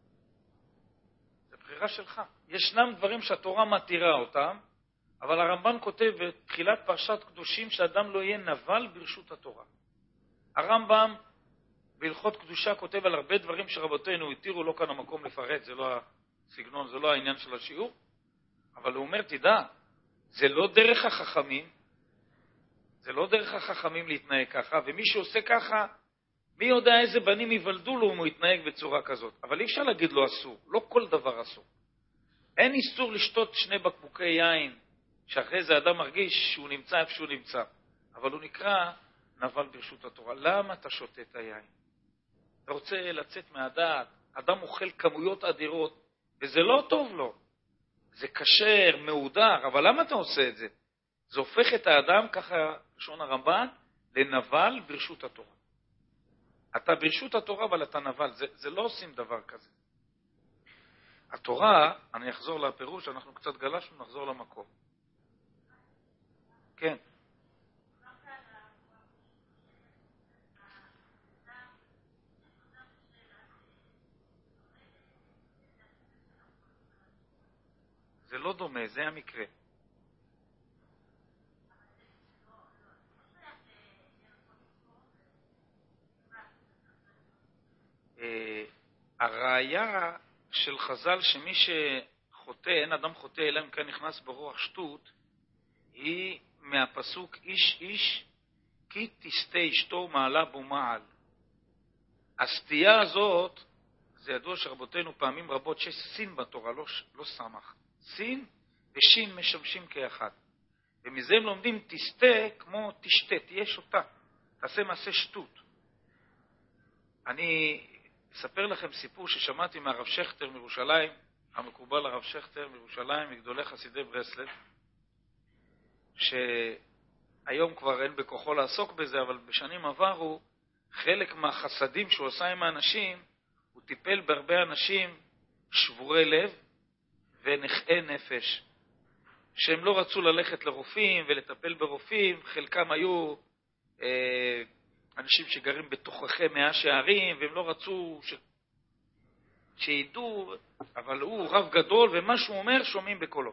זה בחירה שלך. ישנם דברים שהתורה מתירה אותם, אבל הרמב"ן כותב בתחילת פרשת קדושים שאדם לא יהיה נבל ברשות התורה. הרמב"ם בהלכות קדושה כותב על הרבה דברים שרבותינו התירו, לא כאן המקום לפרט, זה לא הסגנון, זה לא העניין של השיעור, אבל הוא אומר, תדע, זה לא דרך החכמים, זה לא דרך החכמים להתנהג ככה, ומי שעושה ככה, מי יודע איזה בנים יוולדו לו אם הוא יתנהג בצורה כזאת. אבל אי אפשר להגיד לו אסור, לא כל דבר אסור. אין איסור לשתות 2 בקבוקי יין, שאחרי זה אדם מרגיש שהוא נמצא איפה שהוא נמצא. אבל הוא נקרא נבל ברשות התורה. למה אתה שותה את היין? אתה רוצה לצאת מהדעת, אדם אוכל כמויות אדירות, וזה לא טוב לו. זה כשר, מהודר, אבל למה אתה עושה את זה? זה הופך את האדם, ככה לשון הרמב"ן, לנבל ברשות התורה. אתה ברשות התורה, אבל אתה נבל. זה לא עושים דבר כזה. התורה, אני אחזור לפירוש, אנחנו קצת גלשנו, נחזור למקום. כן. זה לא דומה, זה המקרה. הראיה של חז"ל שמי שחוטא, אין אדם חוטא אלא אם כן נכנס ברוח שטות, היא מהפסוק איש איש כי תסתה אשתו מעלה בו מעל. הסטייה הזאת, זה ידוע שרבותינו פעמים רבות שיש סין בתורה, לא סמך. סין ושין משמשים כאחד. ומזה הם לומדים תסתה כמו תשתה, תהיה שותה, תעשה מעשה שטות. אני אספר לכם סיפור ששמעתי מהרב שכטר מירושלים, המקובל הרב שכטר מירושלים, מגדולי חסידי ברסלב, שהיום כבר אין בכוחו לעסוק בזה, אבל בשנים עברו, חלק מהחסדים שהוא עשה עם האנשים, הוא טיפל בהרבה אנשים שבורי לב ונכאי נפש, שהם לא רצו ללכת לרופאים ולטפל ברופאים, חלקם היו אנשים שגרים בתוככי 100 שערים, והם לא רצו שידעו, אבל הוא רב גדול, ומה שהוא אומר שומעים בקולו.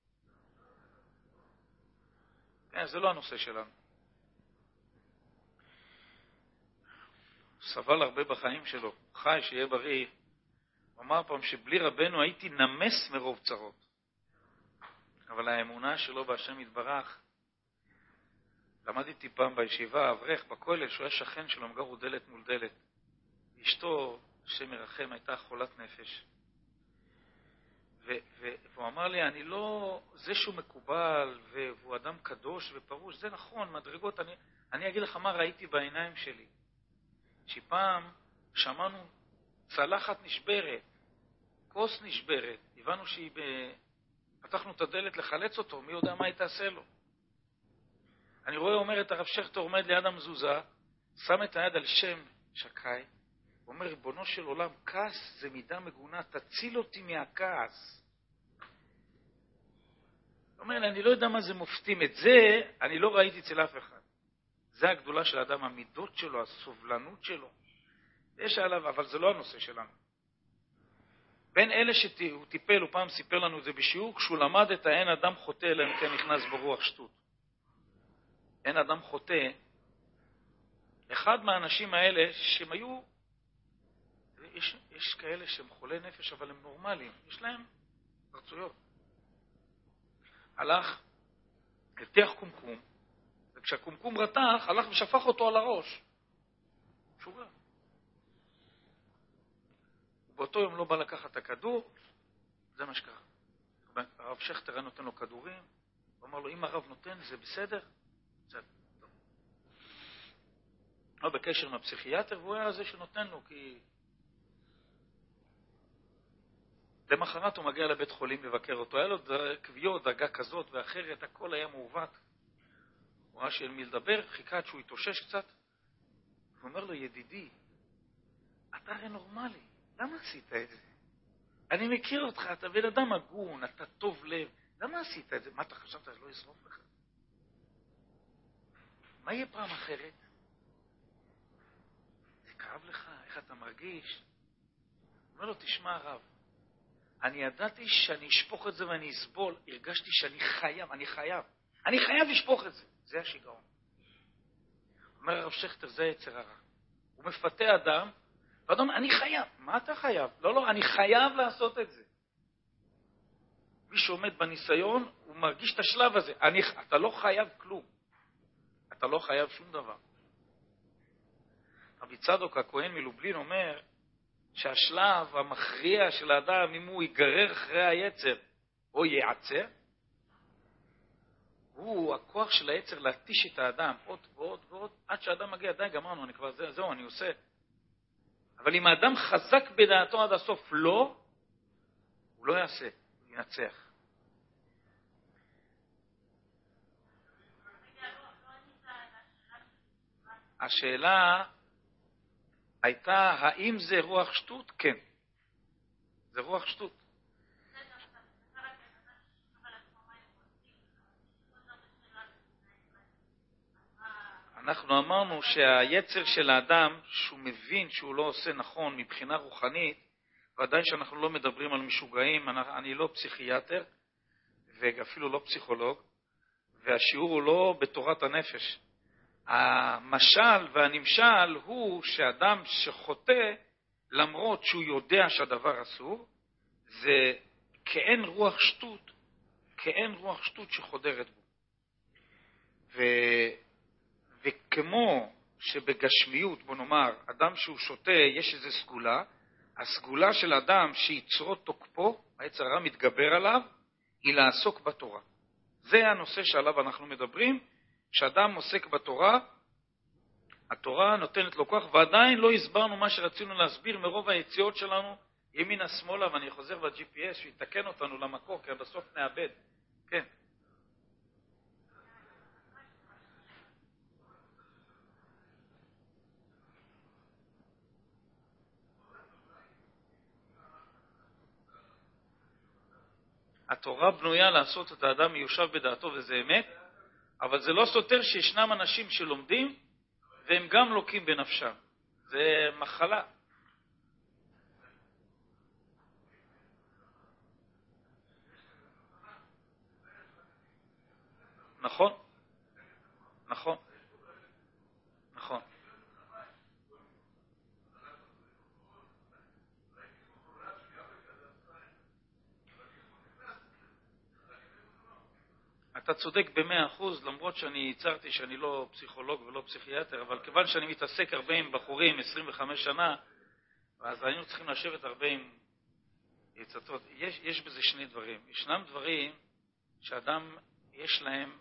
זה לא הנושא שלנו. סבל הרבה בחיים שלו, חי שיהיה בריא. הוא אמר פעם שבלי רבנו הייתי נמס מרוב צרות. אבל האמונה שלו בהשם יתברך, למדתי פעם בישיבה, אברך בכולל, שהוא היה שכן שלו, הם גרו דלת מול דלת. אשתו, השם ירחם, הייתה חולת נפש. והוא אמר לי, אני לא, זה שהוא מקובל, והוא אדם קדוש ופרוש, זה נכון, מדרגות, אני אגיד לך מה ראיתי בעיניים שלי. שפעם שמענו צלחת נשברת, כוס נשברת, הבנו שהיא פתחנו את הדלת לחלץ אותו, מי יודע מה היא תעשה לו. אני רואה, אומר את הרב שכטר עומד ליד המזוזה, שם את היד על שם שקי, אומר, ריבונו של עולם, כעס זה מידה מגונה, תציל אותי מהכעס. אומר לי, אני לא יודע מה זה מופתים. את זה אני לא ראיתי אצל אף אחד. זה הגדולה של האדם, המידות שלו, הסובלנות שלו. יש עליו, אבל זה לא הנושא שלנו. בין אלה שהוא טיפל, הוא פעם סיפר לנו את זה בשיעור, כשהוא למד את האין אדם חוטא, אלא אם כן נכנס ברוח שטות. אין אדם חוטא. אחד מהאנשים האלה שהם היו, יש כאלה שהם חולי נפש, אבל הם נורמליים. יש להם רצויות. הלך, הבטיח קומקום, וכשהקומקום רתח, הלך ושפך אותו על הראש. שוגע. באותו יום לא בא לקחת את הכדור, זה מה שקרה. הרב שכטר היה נותן לו כדורים, הוא אמר לו, אם הרב נותן, זה בסדר? בסדר. לא בקשר עם הפסיכיאטר, והוא היה זה שנותן לו, כי למחרת הוא מגיע לבית חולים לבקר אותו, היה לו קביעות, דרגה כזאת ואחרת, הכל היה מעוות. הוא ראה שאין מי לדבר, חיכה עד שהוא התאושש קצת, הוא אומר לו, ידידי, אתה הרי נורמלי, למה עשית את זה? אני מכיר אותך, אתה בן אדם הגון, אתה טוב לב, למה עשית את זה? מה אתה חשבת, לא ישרוף לך? מה יהיה פעם אחרת? זה כאב לך, איך אתה מרגיש? הוא אומר לו, תשמע הרב, אני ידעתי שאני אשפוך את זה ואני אסבול, הרגשתי שאני אני חייב לשפוך את זה. זה השיגעון. אומר הרב שכטר, זה יצר הרע. הוא מפתה אדם, ואדם, אני חייב. מה אתה חייב? לא, אני חייב לעשות את זה. מי שעומד בניסיון, הוא מרגיש את השלב הזה. אתה לא חייב כלום. אתה לא חייב שום דבר. רבי צדוק הכהן מלובלין אומר, שהשלב המכריע של האדם, אם הוא ייגרר אחרי היצר או ייעצר, הוא הכוח של היצר להתיש את האדם עוד ועוד ועוד, עד שהאדם מגיע, די גמרנו, אני כבר זהו, אני עושה. אבל אם האדם חזק בדעתו עד הסוף לא, הוא לא יעשה, הוא ינצח. השאלה הייתה, האם זה רוח שטות? כן. זה רוח שטות. אנחנו אמרנו שהיצר של האדם, שהוא מבין שהוא לא עושה נכון מבחינה רוחנית, ודאי שאנחנו לא מדברים על משוגעים, אני לא פסיכיאטר, ואפילו לא פסיכולוג, והשיעור הוא לא בתורת הנפש. המשל והנמשל הוא שאדם שחוטא, למרות שהוא יודע שהדבר אסור, זה כאין רוח שטות שחודרת בו. וכמו שבגשמיות, בוא נאמר, אדם שהוא שותה יש איזו סגולה, הסגולה של אדם שיצרו תוקפו, היצר הרע מתגבר עליו, היא לעסוק בתורה. זה הנושא שעליו אנחנו מדברים. כשאדם עוסק בתורה, התורה נותנת לו כוח, ועדיין לא הסברנו מה שרצינו להסביר מרוב היציאות שלנו, ימינה שמאלה, ואני חוזר ב-GPS שיתקן אותנו למקור, כי בסוף נאבד. כן. התורה בנויה לעשות את האדם מיושב בדעתו, וזה אמת, אבל זה לא סותר שישנם אנשים שלומדים, והם גם לוקים בנפשם. זה מחלה. נכון? נכון. נכון. אתה צודק ב100%, למרות שאני הצהרתי שאני לא פסיכולוג ולא פסיכיאטר, אבל כיוון שאני מתעסק הרבה עם בחורים 25 שנה, אז היינו צריכים לשבת הרבה עם יצטות. יש בזה שני דברים. ישנם דברים שאדם יש להם,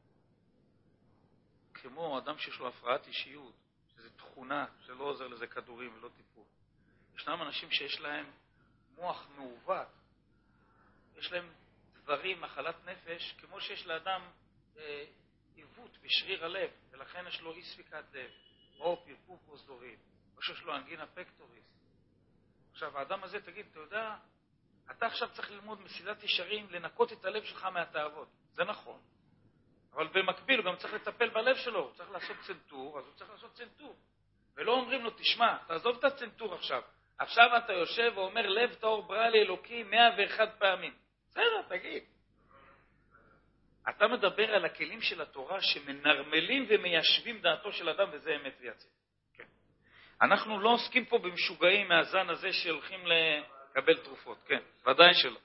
כמו אדם שיש לו הפרעת אישיות, שזו תכונה שלא עוזר לזה כדורים ולא טיפול. ישנם אנשים שיש להם מוח מעוות, יש להם דברים, מחלת נפש, כמו שיש לאדם עיוות בשריר הלב, ולכן יש לו אי ספיקת לב, או פרפור פרוזדורים, או שיש לו אנגינה פקטוריס. עכשיו, האדם הזה, תגיד, אתה יודע, אתה עכשיו צריך ללמוד מסילת ישרים, לנקות את הלב שלך מהתאוות. זה נכון. אבל במקביל הוא גם צריך לטפל בלב שלו, הוא צריך לעשות צנטור, אז הוא צריך לעשות צנטור. ולא אומרים לו, תשמע, תעזוב את הצנטור עכשיו. עכשיו אתה יושב ואומר, לב טהור ברא לי אלוקי 101 פעמים. בסדר, תגיד. אתה מדבר על הכלים של התורה שמנרמלים ומיישבים דעתו של אדם, וזה אמת ויציב. כן. אנחנו לא עוסקים פה במשוגעים מהזן הזה שהולכים לקבל תרופות. כן, ודאי שלא.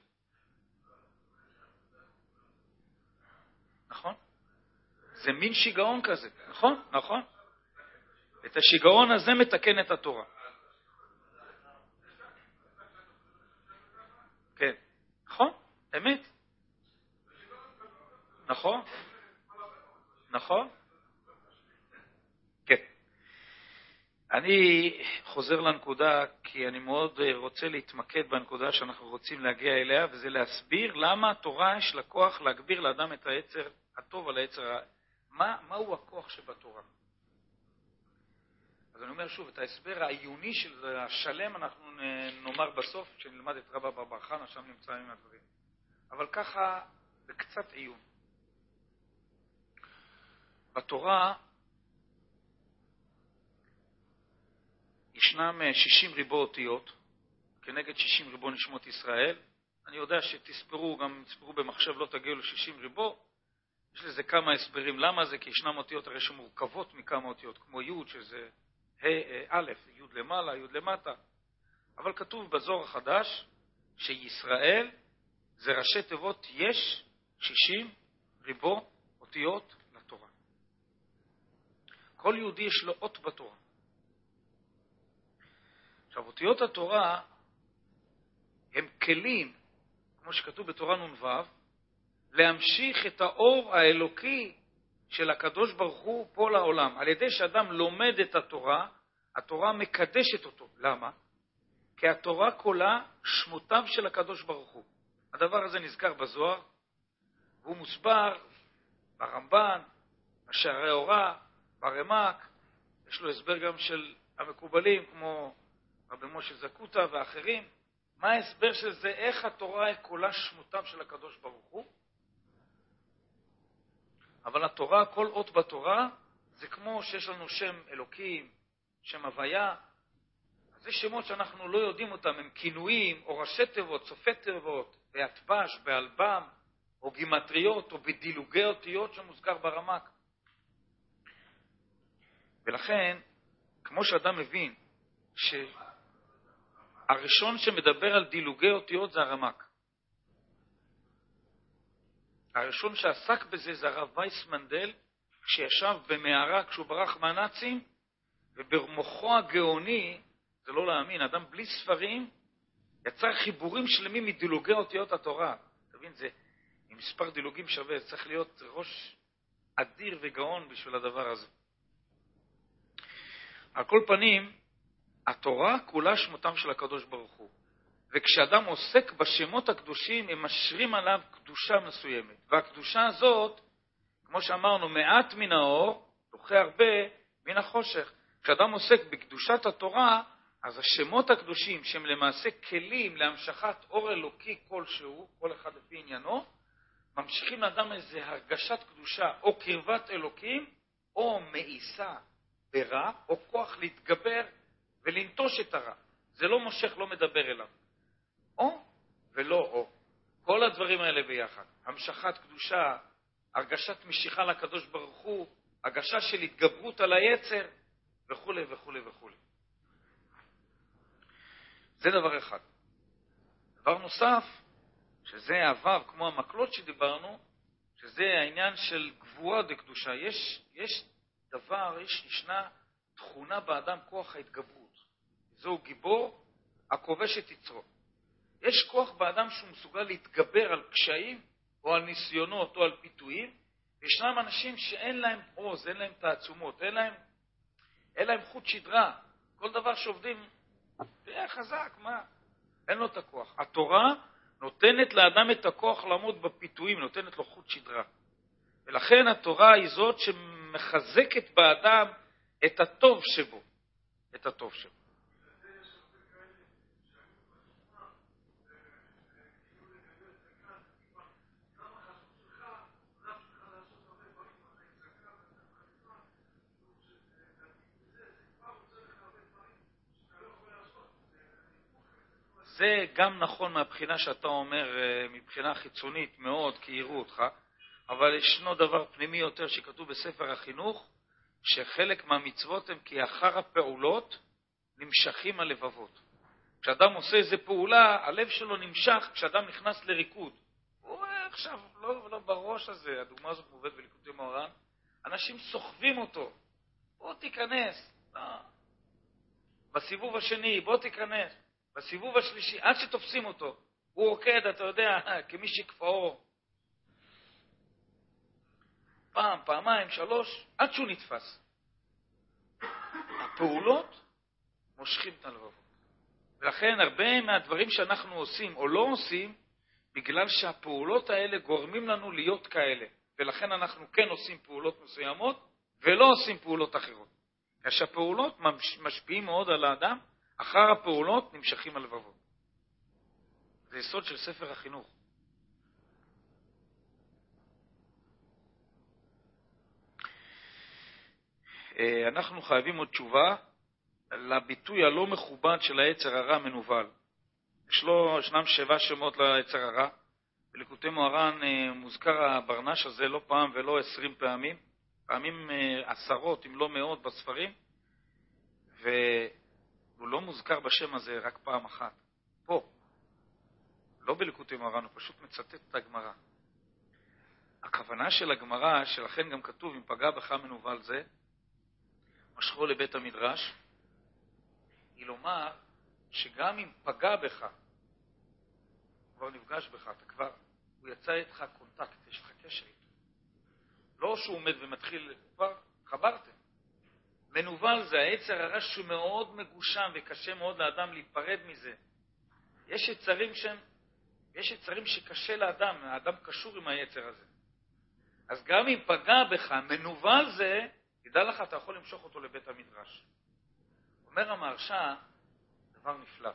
נכון? זה מין שיגעון כזה. נכון? נכון. את השיגעון הזה מתקן את התורה. כן. נכון? אמת. נכון? נכון? כן. אני חוזר לנקודה, כי אני מאוד רוצה להתמקד בנקודה שאנחנו רוצים להגיע אליה, וזה להסביר למה התורה יש לה כוח להגביר לאדם את היצר הטוב על היצר הרע. מהו הכוח שבתורה? אז אני אומר שוב, את ההסבר העיוני של השלם אנחנו נאמר בסוף, כשנלמד את רבא בר בר חנא, שם נמצאים הדברים. אבל ככה, בקצת עיון. בתורה ישנם 60 ריבו אותיות, כנגד 60 ריבו נשמות ישראל. אני יודע שתספרו, גם תספרו במחשב, לא תגיעו ל-60 ריבו. יש לזה כמה הסברים. למה זה? כי ישנם אותיות הרי שמורכבות מכמה אותיות, כמו י' שזה א', י' למעלה, י' למטה. אבל כתוב בזוהר החדש שישראל זה ראשי תיבות יש 60 ריבו אותיות לתורה. כל יהודי יש לו אות בתורה. עכשיו, אותיות התורה הם כלים, כמו שכתוב בתורה נ"ו, להמשיך את האור האלוקי של הקדוש ברוך הוא פה לעולם. על ידי שאדם לומד את התורה, התורה מקדשת אותו. למה? כי התורה כולה שמותיו של הקדוש ברוך הוא. הדבר הזה נזכר בזוהר, והוא מוסבר ברמב"ן, בשערי אורה, ברמ"ק. יש לו הסבר גם של המקובלים, כמו רבי משה זקוטה ואחרים. מה ההסבר של זה? איך התורה כולה שמותיו של הקדוש ברוך הוא? אבל התורה, כל אות בתורה, זה כמו שיש לנו שם אלוקים, שם הוויה. זה שמות שאנחנו לא יודעים אותם, הם כינויים, או ראשי תיבות, סופי תיבות, בהטבש, באלבם, או גימטריות, או בדילוגי אותיות שמוזכר ברמ"ק. ולכן, כמו שאדם מבין, שהראשון שמדבר על דילוגי אותיות זה הרמ"ק. הראשון שעסק בזה זה הרב וייסמנדל, שישב במערה כשהוא ברח מהנאצים, ובמוחו הגאוני, זה לא להאמין, אדם בלי ספרים, יצר חיבורים שלמים מדילוגי אותיות התורה. תבין, זה עם מספר דילוגים שווה, זה צריך להיות ראש אדיר וגאון בשביל הדבר הזה. על כל פנים, התורה כולה שמותם של הקדוש ברוך הוא. וכשאדם עוסק בשמות הקדושים, הם משרים עליו קדושה מסוימת. והקדושה הזאת, כמו שאמרנו, מעט מן האור, דוחה הרבה מן החושך. כשאדם עוסק בקדושת התורה, אז השמות הקדושים, שהם למעשה כלים להמשכת אור אלוקי כלשהו, כל אחד לפי עניינו, ממשיכים לאדם איזו הרגשת קדושה, או קרבת אלוקים, או מאיסה ברע, או כוח להתגבר ולנטוש את הרע. זה לא מושך, לא מדבר אליו. או ולא או. כל הדברים האלה ביחד. המשכת קדושה, הרגשת משיכה לקדוש ברוך הוא, הרגשה של התגברות על היצר, וכו' וכו' וכו'. זה דבר אחד. דבר נוסף, שזה העבר, כמו המקלות שדיברנו, שזה העניין של גבורה דקדושה. ישנה תכונה באדם, כוח ההתגברות. זהו גיבור הכובש את יצרו. יש כוח באדם שהוא מסוגל להתגבר על קשיים, או על ניסיונות, או על פיתויים. וישנם אנשים שאין להם עוז, אין להם תעצומות, אין להם חוט שדרה. כל דבר שעובדים, תראה חזק, מה? אין לו את הכוח. התורה נותנת לאדם את הכוח לעמוד בפיתויים, נותנת לו חוט שדרה. ולכן התורה היא זאת שמחזקת באדם את הטוב שבו. את הטוב שבו. זה גם נכון מהבחינה שאתה אומר, מבחינה חיצונית מאוד, כי יראו אותך, אבל ישנו דבר פנימי יותר שכתוב בספר החינוך, שחלק מהמצוות הם כי אחר הפעולות נמשכים הלבבות. כשאדם עושה איזו פעולה, הלב שלו נמשך כשאדם נכנס לריקוד. הוא עכשיו לא בראש הזה, הדוגמה הזאת מובאת בליקוטי מוהר"ן, אנשים סוחבים אותו, בוא תיכנס, בסיבוב השני, בוא תיכנס. בסיבוב השלישי, עד שתופסים אותו, הוא רוקד, אתה יודע, כמי שכפאו. פעם, פעמיים, 3, עד שהוא נתפס. הפעולות מושכים את הלבבות. ולכן הרבה מהדברים שאנחנו עושים או לא עושים, בגלל שהפעולות האלה גורמים לנו להיות כאלה. ולכן אנחנו כן עושים פעולות מסוימות, ולא עושים פעולות אחרות. כשהפעולות משפיעים מאוד על האדם, אחר הפעולות נמשכים הלבבות. זה יסוד של ספר החינוך. אנחנו חייבים עוד תשובה לביטוי הלא מכובד של היצר הרע מנוול. ישנם 7 שמות ליצר הרע. בליקוטי מוהר"ן מוזכר הברנש הזה לא פעם ולא 20 פעמים. פעמים עשרות אם לא מאות בספרים. הוא לא מוזכר בשם הזה רק פעם אחת. פה, לא בליקוטי מוהר"ן, הוא פשוט מצטט את הגמרא. הכוונה של הגמרא, שלכן גם כתוב, אם פגע בך מנוול זה, משכו לבית המדרש, היא לומר שגם אם פגע בך, כבר נפגש בך, הוא יצא איתך קונטקט, יש לך קשר איתו. לא שהוא עומד ומתחיל, כבר חברתם. מנוול זה היצר הרע שמאוד מגושם וקשה מאוד לאדם להיפרד מזה. יש יצרים שקשה לאדם, האדם קשור עם היצר הזה. אז גם אם פגע בך, מנוול זה, תדע לך, אתה יכול למשוך אותו לבית המדרש. אומר המהרש"א, דבר נפלא.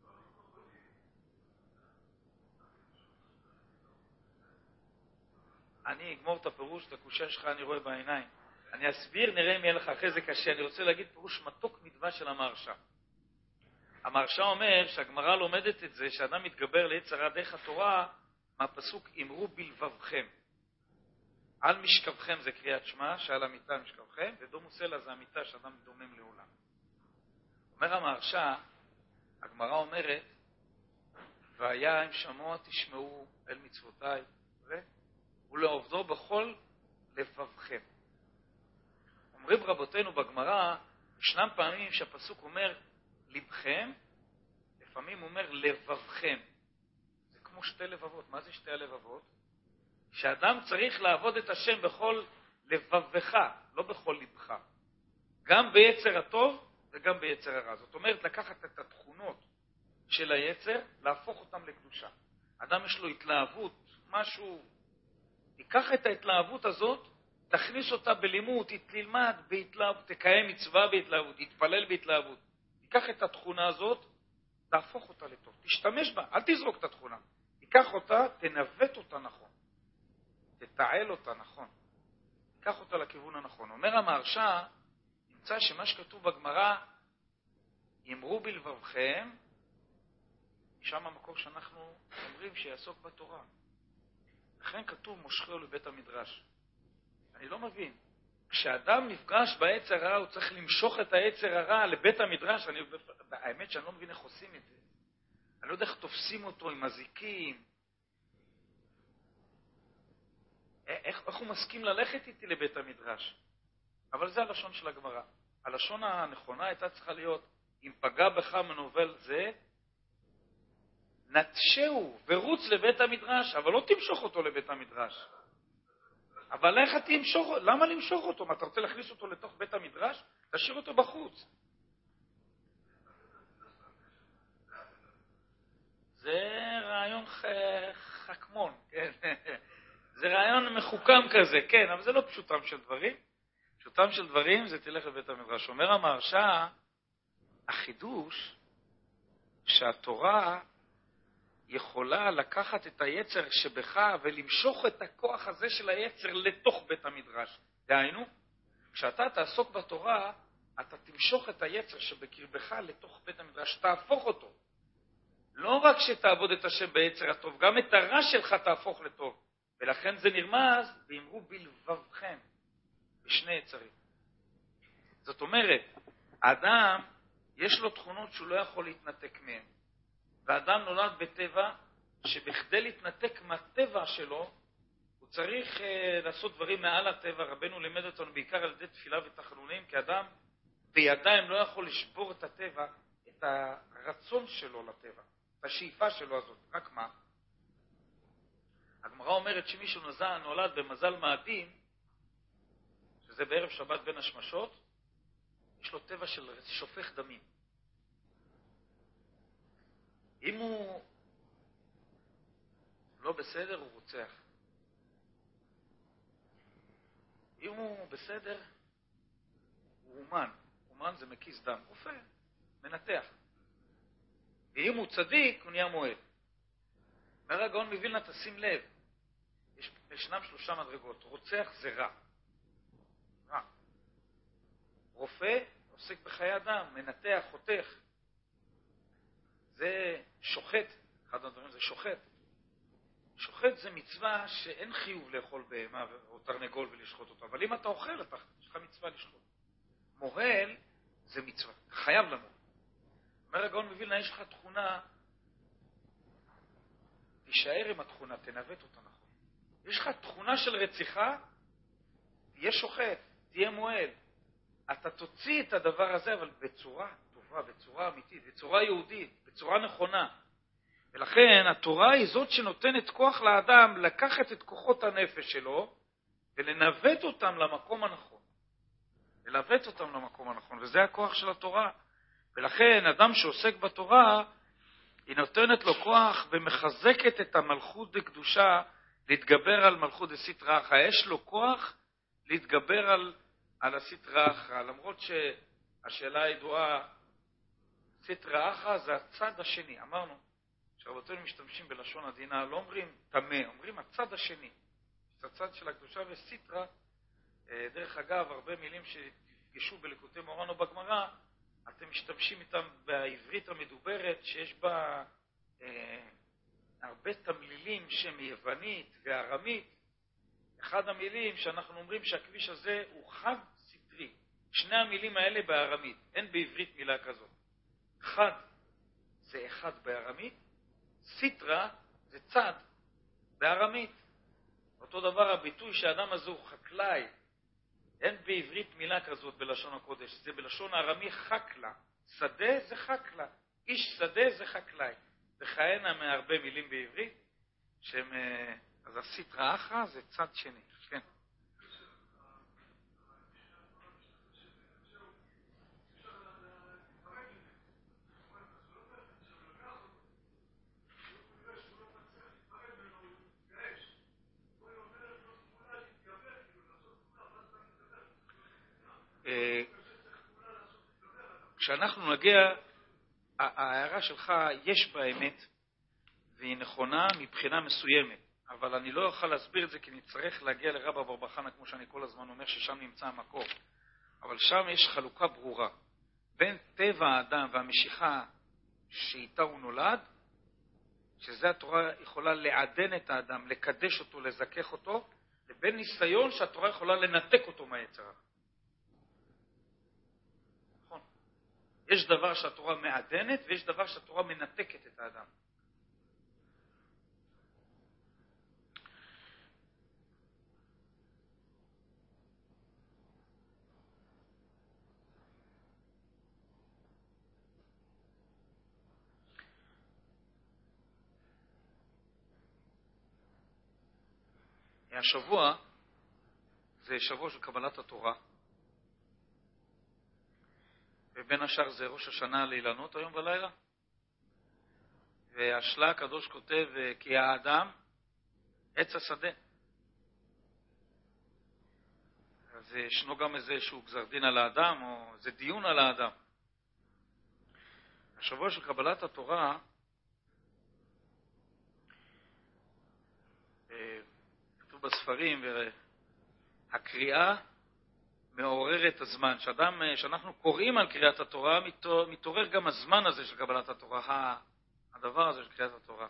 אני אגמור את הפירוש, את הקושיה שלך אני רואה בעיניים. אני אסביר, נראה אם יהיה לך אחרי זה קשה. אני רוצה להגיד פירוש מתוק מדבש של המהרש"א. המהרש"א אומר שהגמרא לומדת את זה, שאדם מתגבר ליצר הרע דרך התורה, מהפסוק אמרו בלבבכם. על משכבכם זה קריאת שמע, שעל המיטה משכבכם, ודומו סלע זה המיטה שאדם דומם לעולם. אומר המהרש"א, הגמרא אומרת, והיה אם שמוע תשמעו אל מצוותיי, ולעובדו בכל לבבכם. אומרים רבותינו בגמרא, ישנם פעמים שהפסוק אומר לבכם, לפעמים הוא אומר לבבכם. זה כמו 2 לבבות. מה זה 2 לבבות? שאדם צריך לעבוד את השם בכל לבבך, לא בכל לבך. גם ביצר הטוב וגם ביצר הרע. זאת אומרת, לקחת את התכונות של היצר, להפוך אותם לקדושה. אדם יש לו התלהבות, משהו, תיקח את ההתלהבות הזאת, תכניס אותה בלימוד, תלמד בהתלהבות, תקיים מצווה בהתלהבות, תתפלל בהתלהבות. תיקח את התכונה הזאת, תהפוך אותה לטוב. תשתמש בה, אל תזרוק את התכונה. תיקח אותה, תנווט אותה נכון. תתעל אותה נכון. תיקח אותה לכיוון הנכון. אומר המהרש"א, נמצא שמה שכתוב בגמרא, אמרו בלבבכם, שם המקור שאנחנו אומרים שיעסוק בתורה. לכן כתוב מושכו לבית המדרש. אני לא מבין. כשאדם נפגש ביצר הרע, הוא צריך למשוך את היצר הרע לבית המדרש. האמת שאני לא מבין איך עושים את זה. אני לא יודע איך תופסים אותו עם מזיקים. איך הוא מסכים ללכת איתי לבית המדרש. אבל זה הלשון של הגמרא. הלשון הנכונה הייתה צריכה להיות, אם פגע בך מנוול זה, נטשהו ורוץ לבית המדרש, אבל לא תמשוך אותו לבית המדרש. אבל איך תמשוך? למה למשוך אותו? מה, אתה רוצה להכניס אותו לתוך בית המדרש? תשאיר אותו בחוץ. זה רעיון חכמון, כן? זה רעיון מחוכם כזה, כן, אבל זה לא פשוטם של דברים. פשוטם של דברים זה תלך לבית המדרש. אומר המהרש"א, החידוש שהתורה יכולה לקחת את היצר שבך ולמשוך את הכוח הזה של היצר לתוך בית המדרש. דהיינו, כשאתה תעסוק בתורה, אתה תמשוך את היצר שבקרבך לתוך בית המדרש, תהפוך אותו. לא רק שתעבוד את השם ביצר הטוב, גם את הרע שלך תהפוך לטוב. ולכן זה נרמז, ואמרו בלבבכם, בשני יצרים. זאת אומרת, האדם, יש לו תכונות שהוא לא יכול להתנתק מהן. והאדם נולד בטבע, שבכדי להתנתק מהטבע שלו, הוא צריך לעשות דברים מעל הטבע. רבנו לימד אותנו בעיקר על ידי תפילה ותחנונים, כי אדם בידיים לא יכול לשבור את הטבע, את הרצון שלו לטבע, את השאיפה שלו הזאת. רק מה? הגמרא אומרת שמישהו נולד במזל מאדים, שזה בערב שבת בין השמשות, יש לו טבע של שופך דמים. אם הוא לא בסדר, הוא רוצח. אם הוא בסדר, הוא אומן. אומן זה מקיס דם. רופא, מנתח. ואם הוא צדיק, הוא נהיה מועד. אומר הגאון מווילנה, תשים לב, ישנם 3 מדרגות. רוצח זה רע. רע. רופא עוסק בחיי אדם, מנתח, חותך. זה שוחט. אחד הדברים זה שוחט. שוחט זה מצווה שאין חיוב לאכול בהמה או תרנגול ולשחוט אותו. אבל אם אתה אוכל, יש לך מצווה לשחוט. מוהל זה מצווה. חייב למות. אומר הגאון מווילנה, יש לך תכונה, תישאר עם התכונה, תנווט אותה נכון. יש לך תכונה של רציחה, תהיה שוחט, תהיה מוהל. אתה תוציא את הדבר הזה, אבל בצורה טובה, בצורה אמיתית, בצורה יהודית, בצורה נכונה. ולכן התורה היא זאת שנותנת כוח לאדם לקחת את כוחות הנפש שלו ולנווט אותם למקום הנכון. ללווט אותם למקום הנכון, וזה הכוח של התורה. ולכן אדם שעוסק בתורה, היא נותנת לו כוח ומחזקת את המלכות בקדושה להתגבר על מלכות דסתרא אחרא. יש לו כוח להתגבר על הסתרא אחרא, למרות שהשאלה הידועה, סתרא אחרא זה הצד השני. אמרנו שרבותינו משתמשים בלשון עדינה, לא אומרים טמא, אומרים הצד השני. זה הצד של הקדושה וסתרא. דרך אגב, הרבה מילים שתפגשו בליקוטי מורן או בגמרא, אתם משתמשים איתם בעברית המדוברת, שיש בה הרבה תמלילים שהם יוונית וארמית. אחד המילים שאנחנו אומרים שהכביש הזה הוא חד סתרי. שני המילים האלה בארמית, אין בעברית מילה כזאת. חד זה אחד בארמית, סתרא זה צד בארמית. אותו דבר הביטוי שהאדם הזה הוא חקלאי, אין בעברית מילה כזאת בלשון הקודש, זה בלשון הארמי חקלה. שדה זה חקלה, איש שדה זה חקלאי. וכהנה מהרבה מילים בעברית, שהם, אז הסתרא אחרא זה צד שני. כן. כשאנחנו נגיע, ההערה שלך יש בה אמת, והיא נכונה מבחינה מסוימת, אבל אני לא אוכל להסביר את זה כי נצטרך להגיע לרבא בר בר חנא, כמו שאני כל הזמן אומר ששם נמצא המקור. אבל שם יש חלוקה ברורה בין טבע האדם והמשיכה שאיתה הוא נולד, שזה התורה יכולה לעדן את האדם, לקדש אותו, לזכך אותו, לבין ניסיון שהתורה יכולה לנתק אותו מהיצר. נכון. יש דבר שהתורה מעדנת ויש דבר שהתורה מנתקת את האדם. השבוע זה שבוע של קבלת התורה, ובין השאר זה ראש השנה לאילנות היום בלילה. והשלה הקדוש כותב, כי האדם עץ השדה. אז ישנו גם איזשהו גזר דין על האדם, או איזה דיון על האדם. השבוע של קבלת התורה, כתוב בספרים, הקריאה מעוררת הזמן. שאנחנו קוראים על קריאת התורה, מתעורר גם הזמן הזה של קבלת התורה, הדבר הזה של קריאת התורה,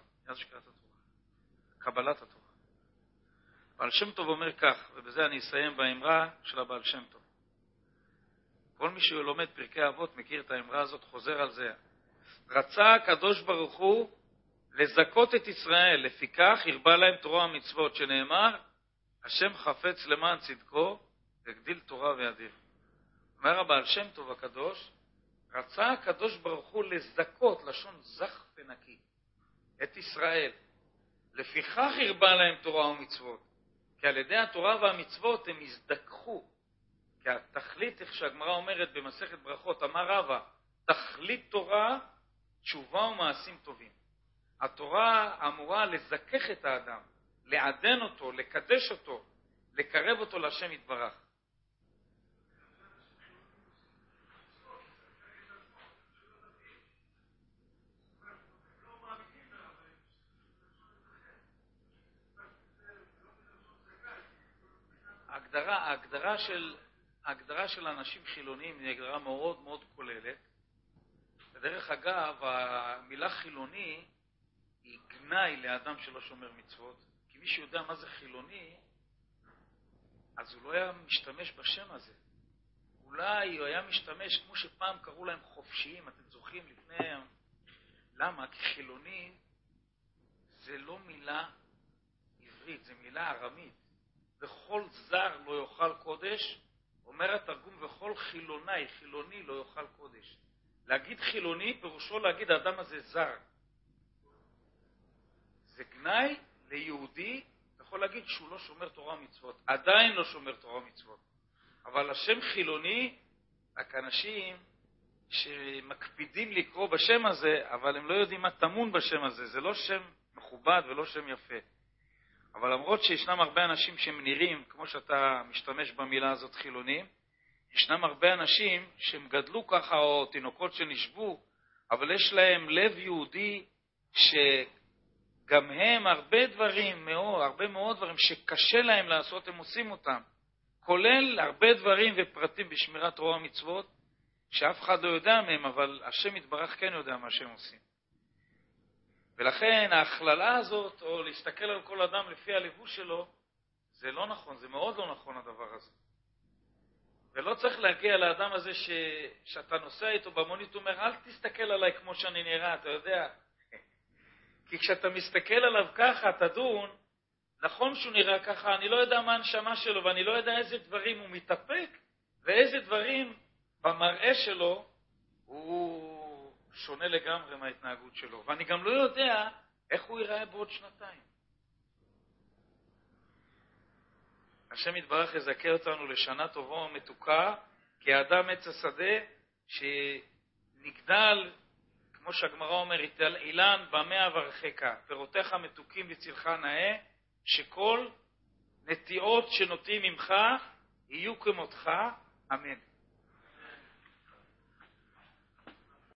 קבלת התורה. בעל שם טוב אומר כך, ובזה אני אסיים באמרה של הבעל שם טוב. כל מי שלומד פרקי אבות מכיר את האמרה הזאת, חוזר על זה. רצה הקדוש ברוך הוא לזכות את ישראל, לפיכך הרבה להם תורה ומצוות, שנאמר, השם חפץ למען צדקו, הגדיל תורה וידיר. אומר הבעל שם טוב הקדוש, רצה הקדוש ברוך הוא לזכות, לשון זך ונקי, את ישראל. לפיכך הרבה להם תורה ומצוות. כי על ידי התורה והמצוות הם הזדככו. כי התכלית, איך שהגמרא אומרת במסכת ברכות, אמר רבא, תכלית תורה, תשובה ומעשים טובים. התורה אמורה לזכך את האדם, לעדן אותו, לקדש אותו, לקרב אותו להשם יתברך. ההגדרה של אנשים חילונים היא הגדרה מאוד מאוד כוללת. בדרך אגב, המילה חילוני היא גנאי לאדם שלא שומר מצוות, כי מי שיודע מה זה חילוני, אז הוא לא היה משתמש בשם הזה. אולי הוא היה משתמש כמו שפעם קראו להם חופשיים, אתם זוכרים לפני... למה? כי חילוני זה לא מילה עברית, זה מילה ארמית. וכל זר לא יאכל קודש, אומר התרגום, וכל חילוני, חילוני לא יאכל קודש. להגיד חילוני פירושו להגיד האדם הזה זר. זה גנאי ליהודי, יכול להגיד שהוא לא שומר תורה ומצוות, עדיין לא שומר תורה ומצוות. אבל השם חילוני, רק אנשים שמקפידים לקרוא בשם הזה, אבל הם לא יודעים מה תמון בשם הזה, זה לא שם מכובד ולא שם יפה. אבל למרות שישנם הרבה אנשים שהם נראים, כמו שאתה משתמש במילה הזאת חילונים, ישנם הרבה אנשים שהם גדלו ככה, או תינוקות שנשבו, אבל יש להם לב יהודי שגם הם הרבה דברים, הרבה מאוד דברים שקשה להם לעשות, הם עושים אותם. כולל הרבה דברים ופרטים בשמירת תורה ומצוות, שאף אחד לא יודע מהם, אבל השם יתברך כן יודע מה שהם עושים. ולכן ההכללה הזאת, או להסתכל על כל אדם לפי הלבוש שלו, זה לא נכון, זה מאוד לא נכון הדבר הזה. ולא צריך להגיע לאדם הזה שאתה נוסע איתו במונית, הוא אומר, אל תסתכל עליי כמו שאני נראה, אתה יודע. כי כשאתה מסתכל עליו ככה, תדון, נכון שהוא נראה ככה, אני לא יודע מה הנשמה שלו, ואני לא יודע איזה דברים הוא מתאפק, ואיזה דברים במראה שלו הוא שונה לגמרי מההתנהגות שלו. ואני גם לא יודע איך הוא ייראה בעוד שנתיים. השם יתברך יזכה אותנו לשנה טובה ומתוקה, כי האדם עץ השדה שנגדל, כמו שהגמרא אומרת, אילן במה אברכך, פירותיך מתוקים בצלך נאה, שכל נטיעות שנוטים ממך יהיו כמותך, אמן.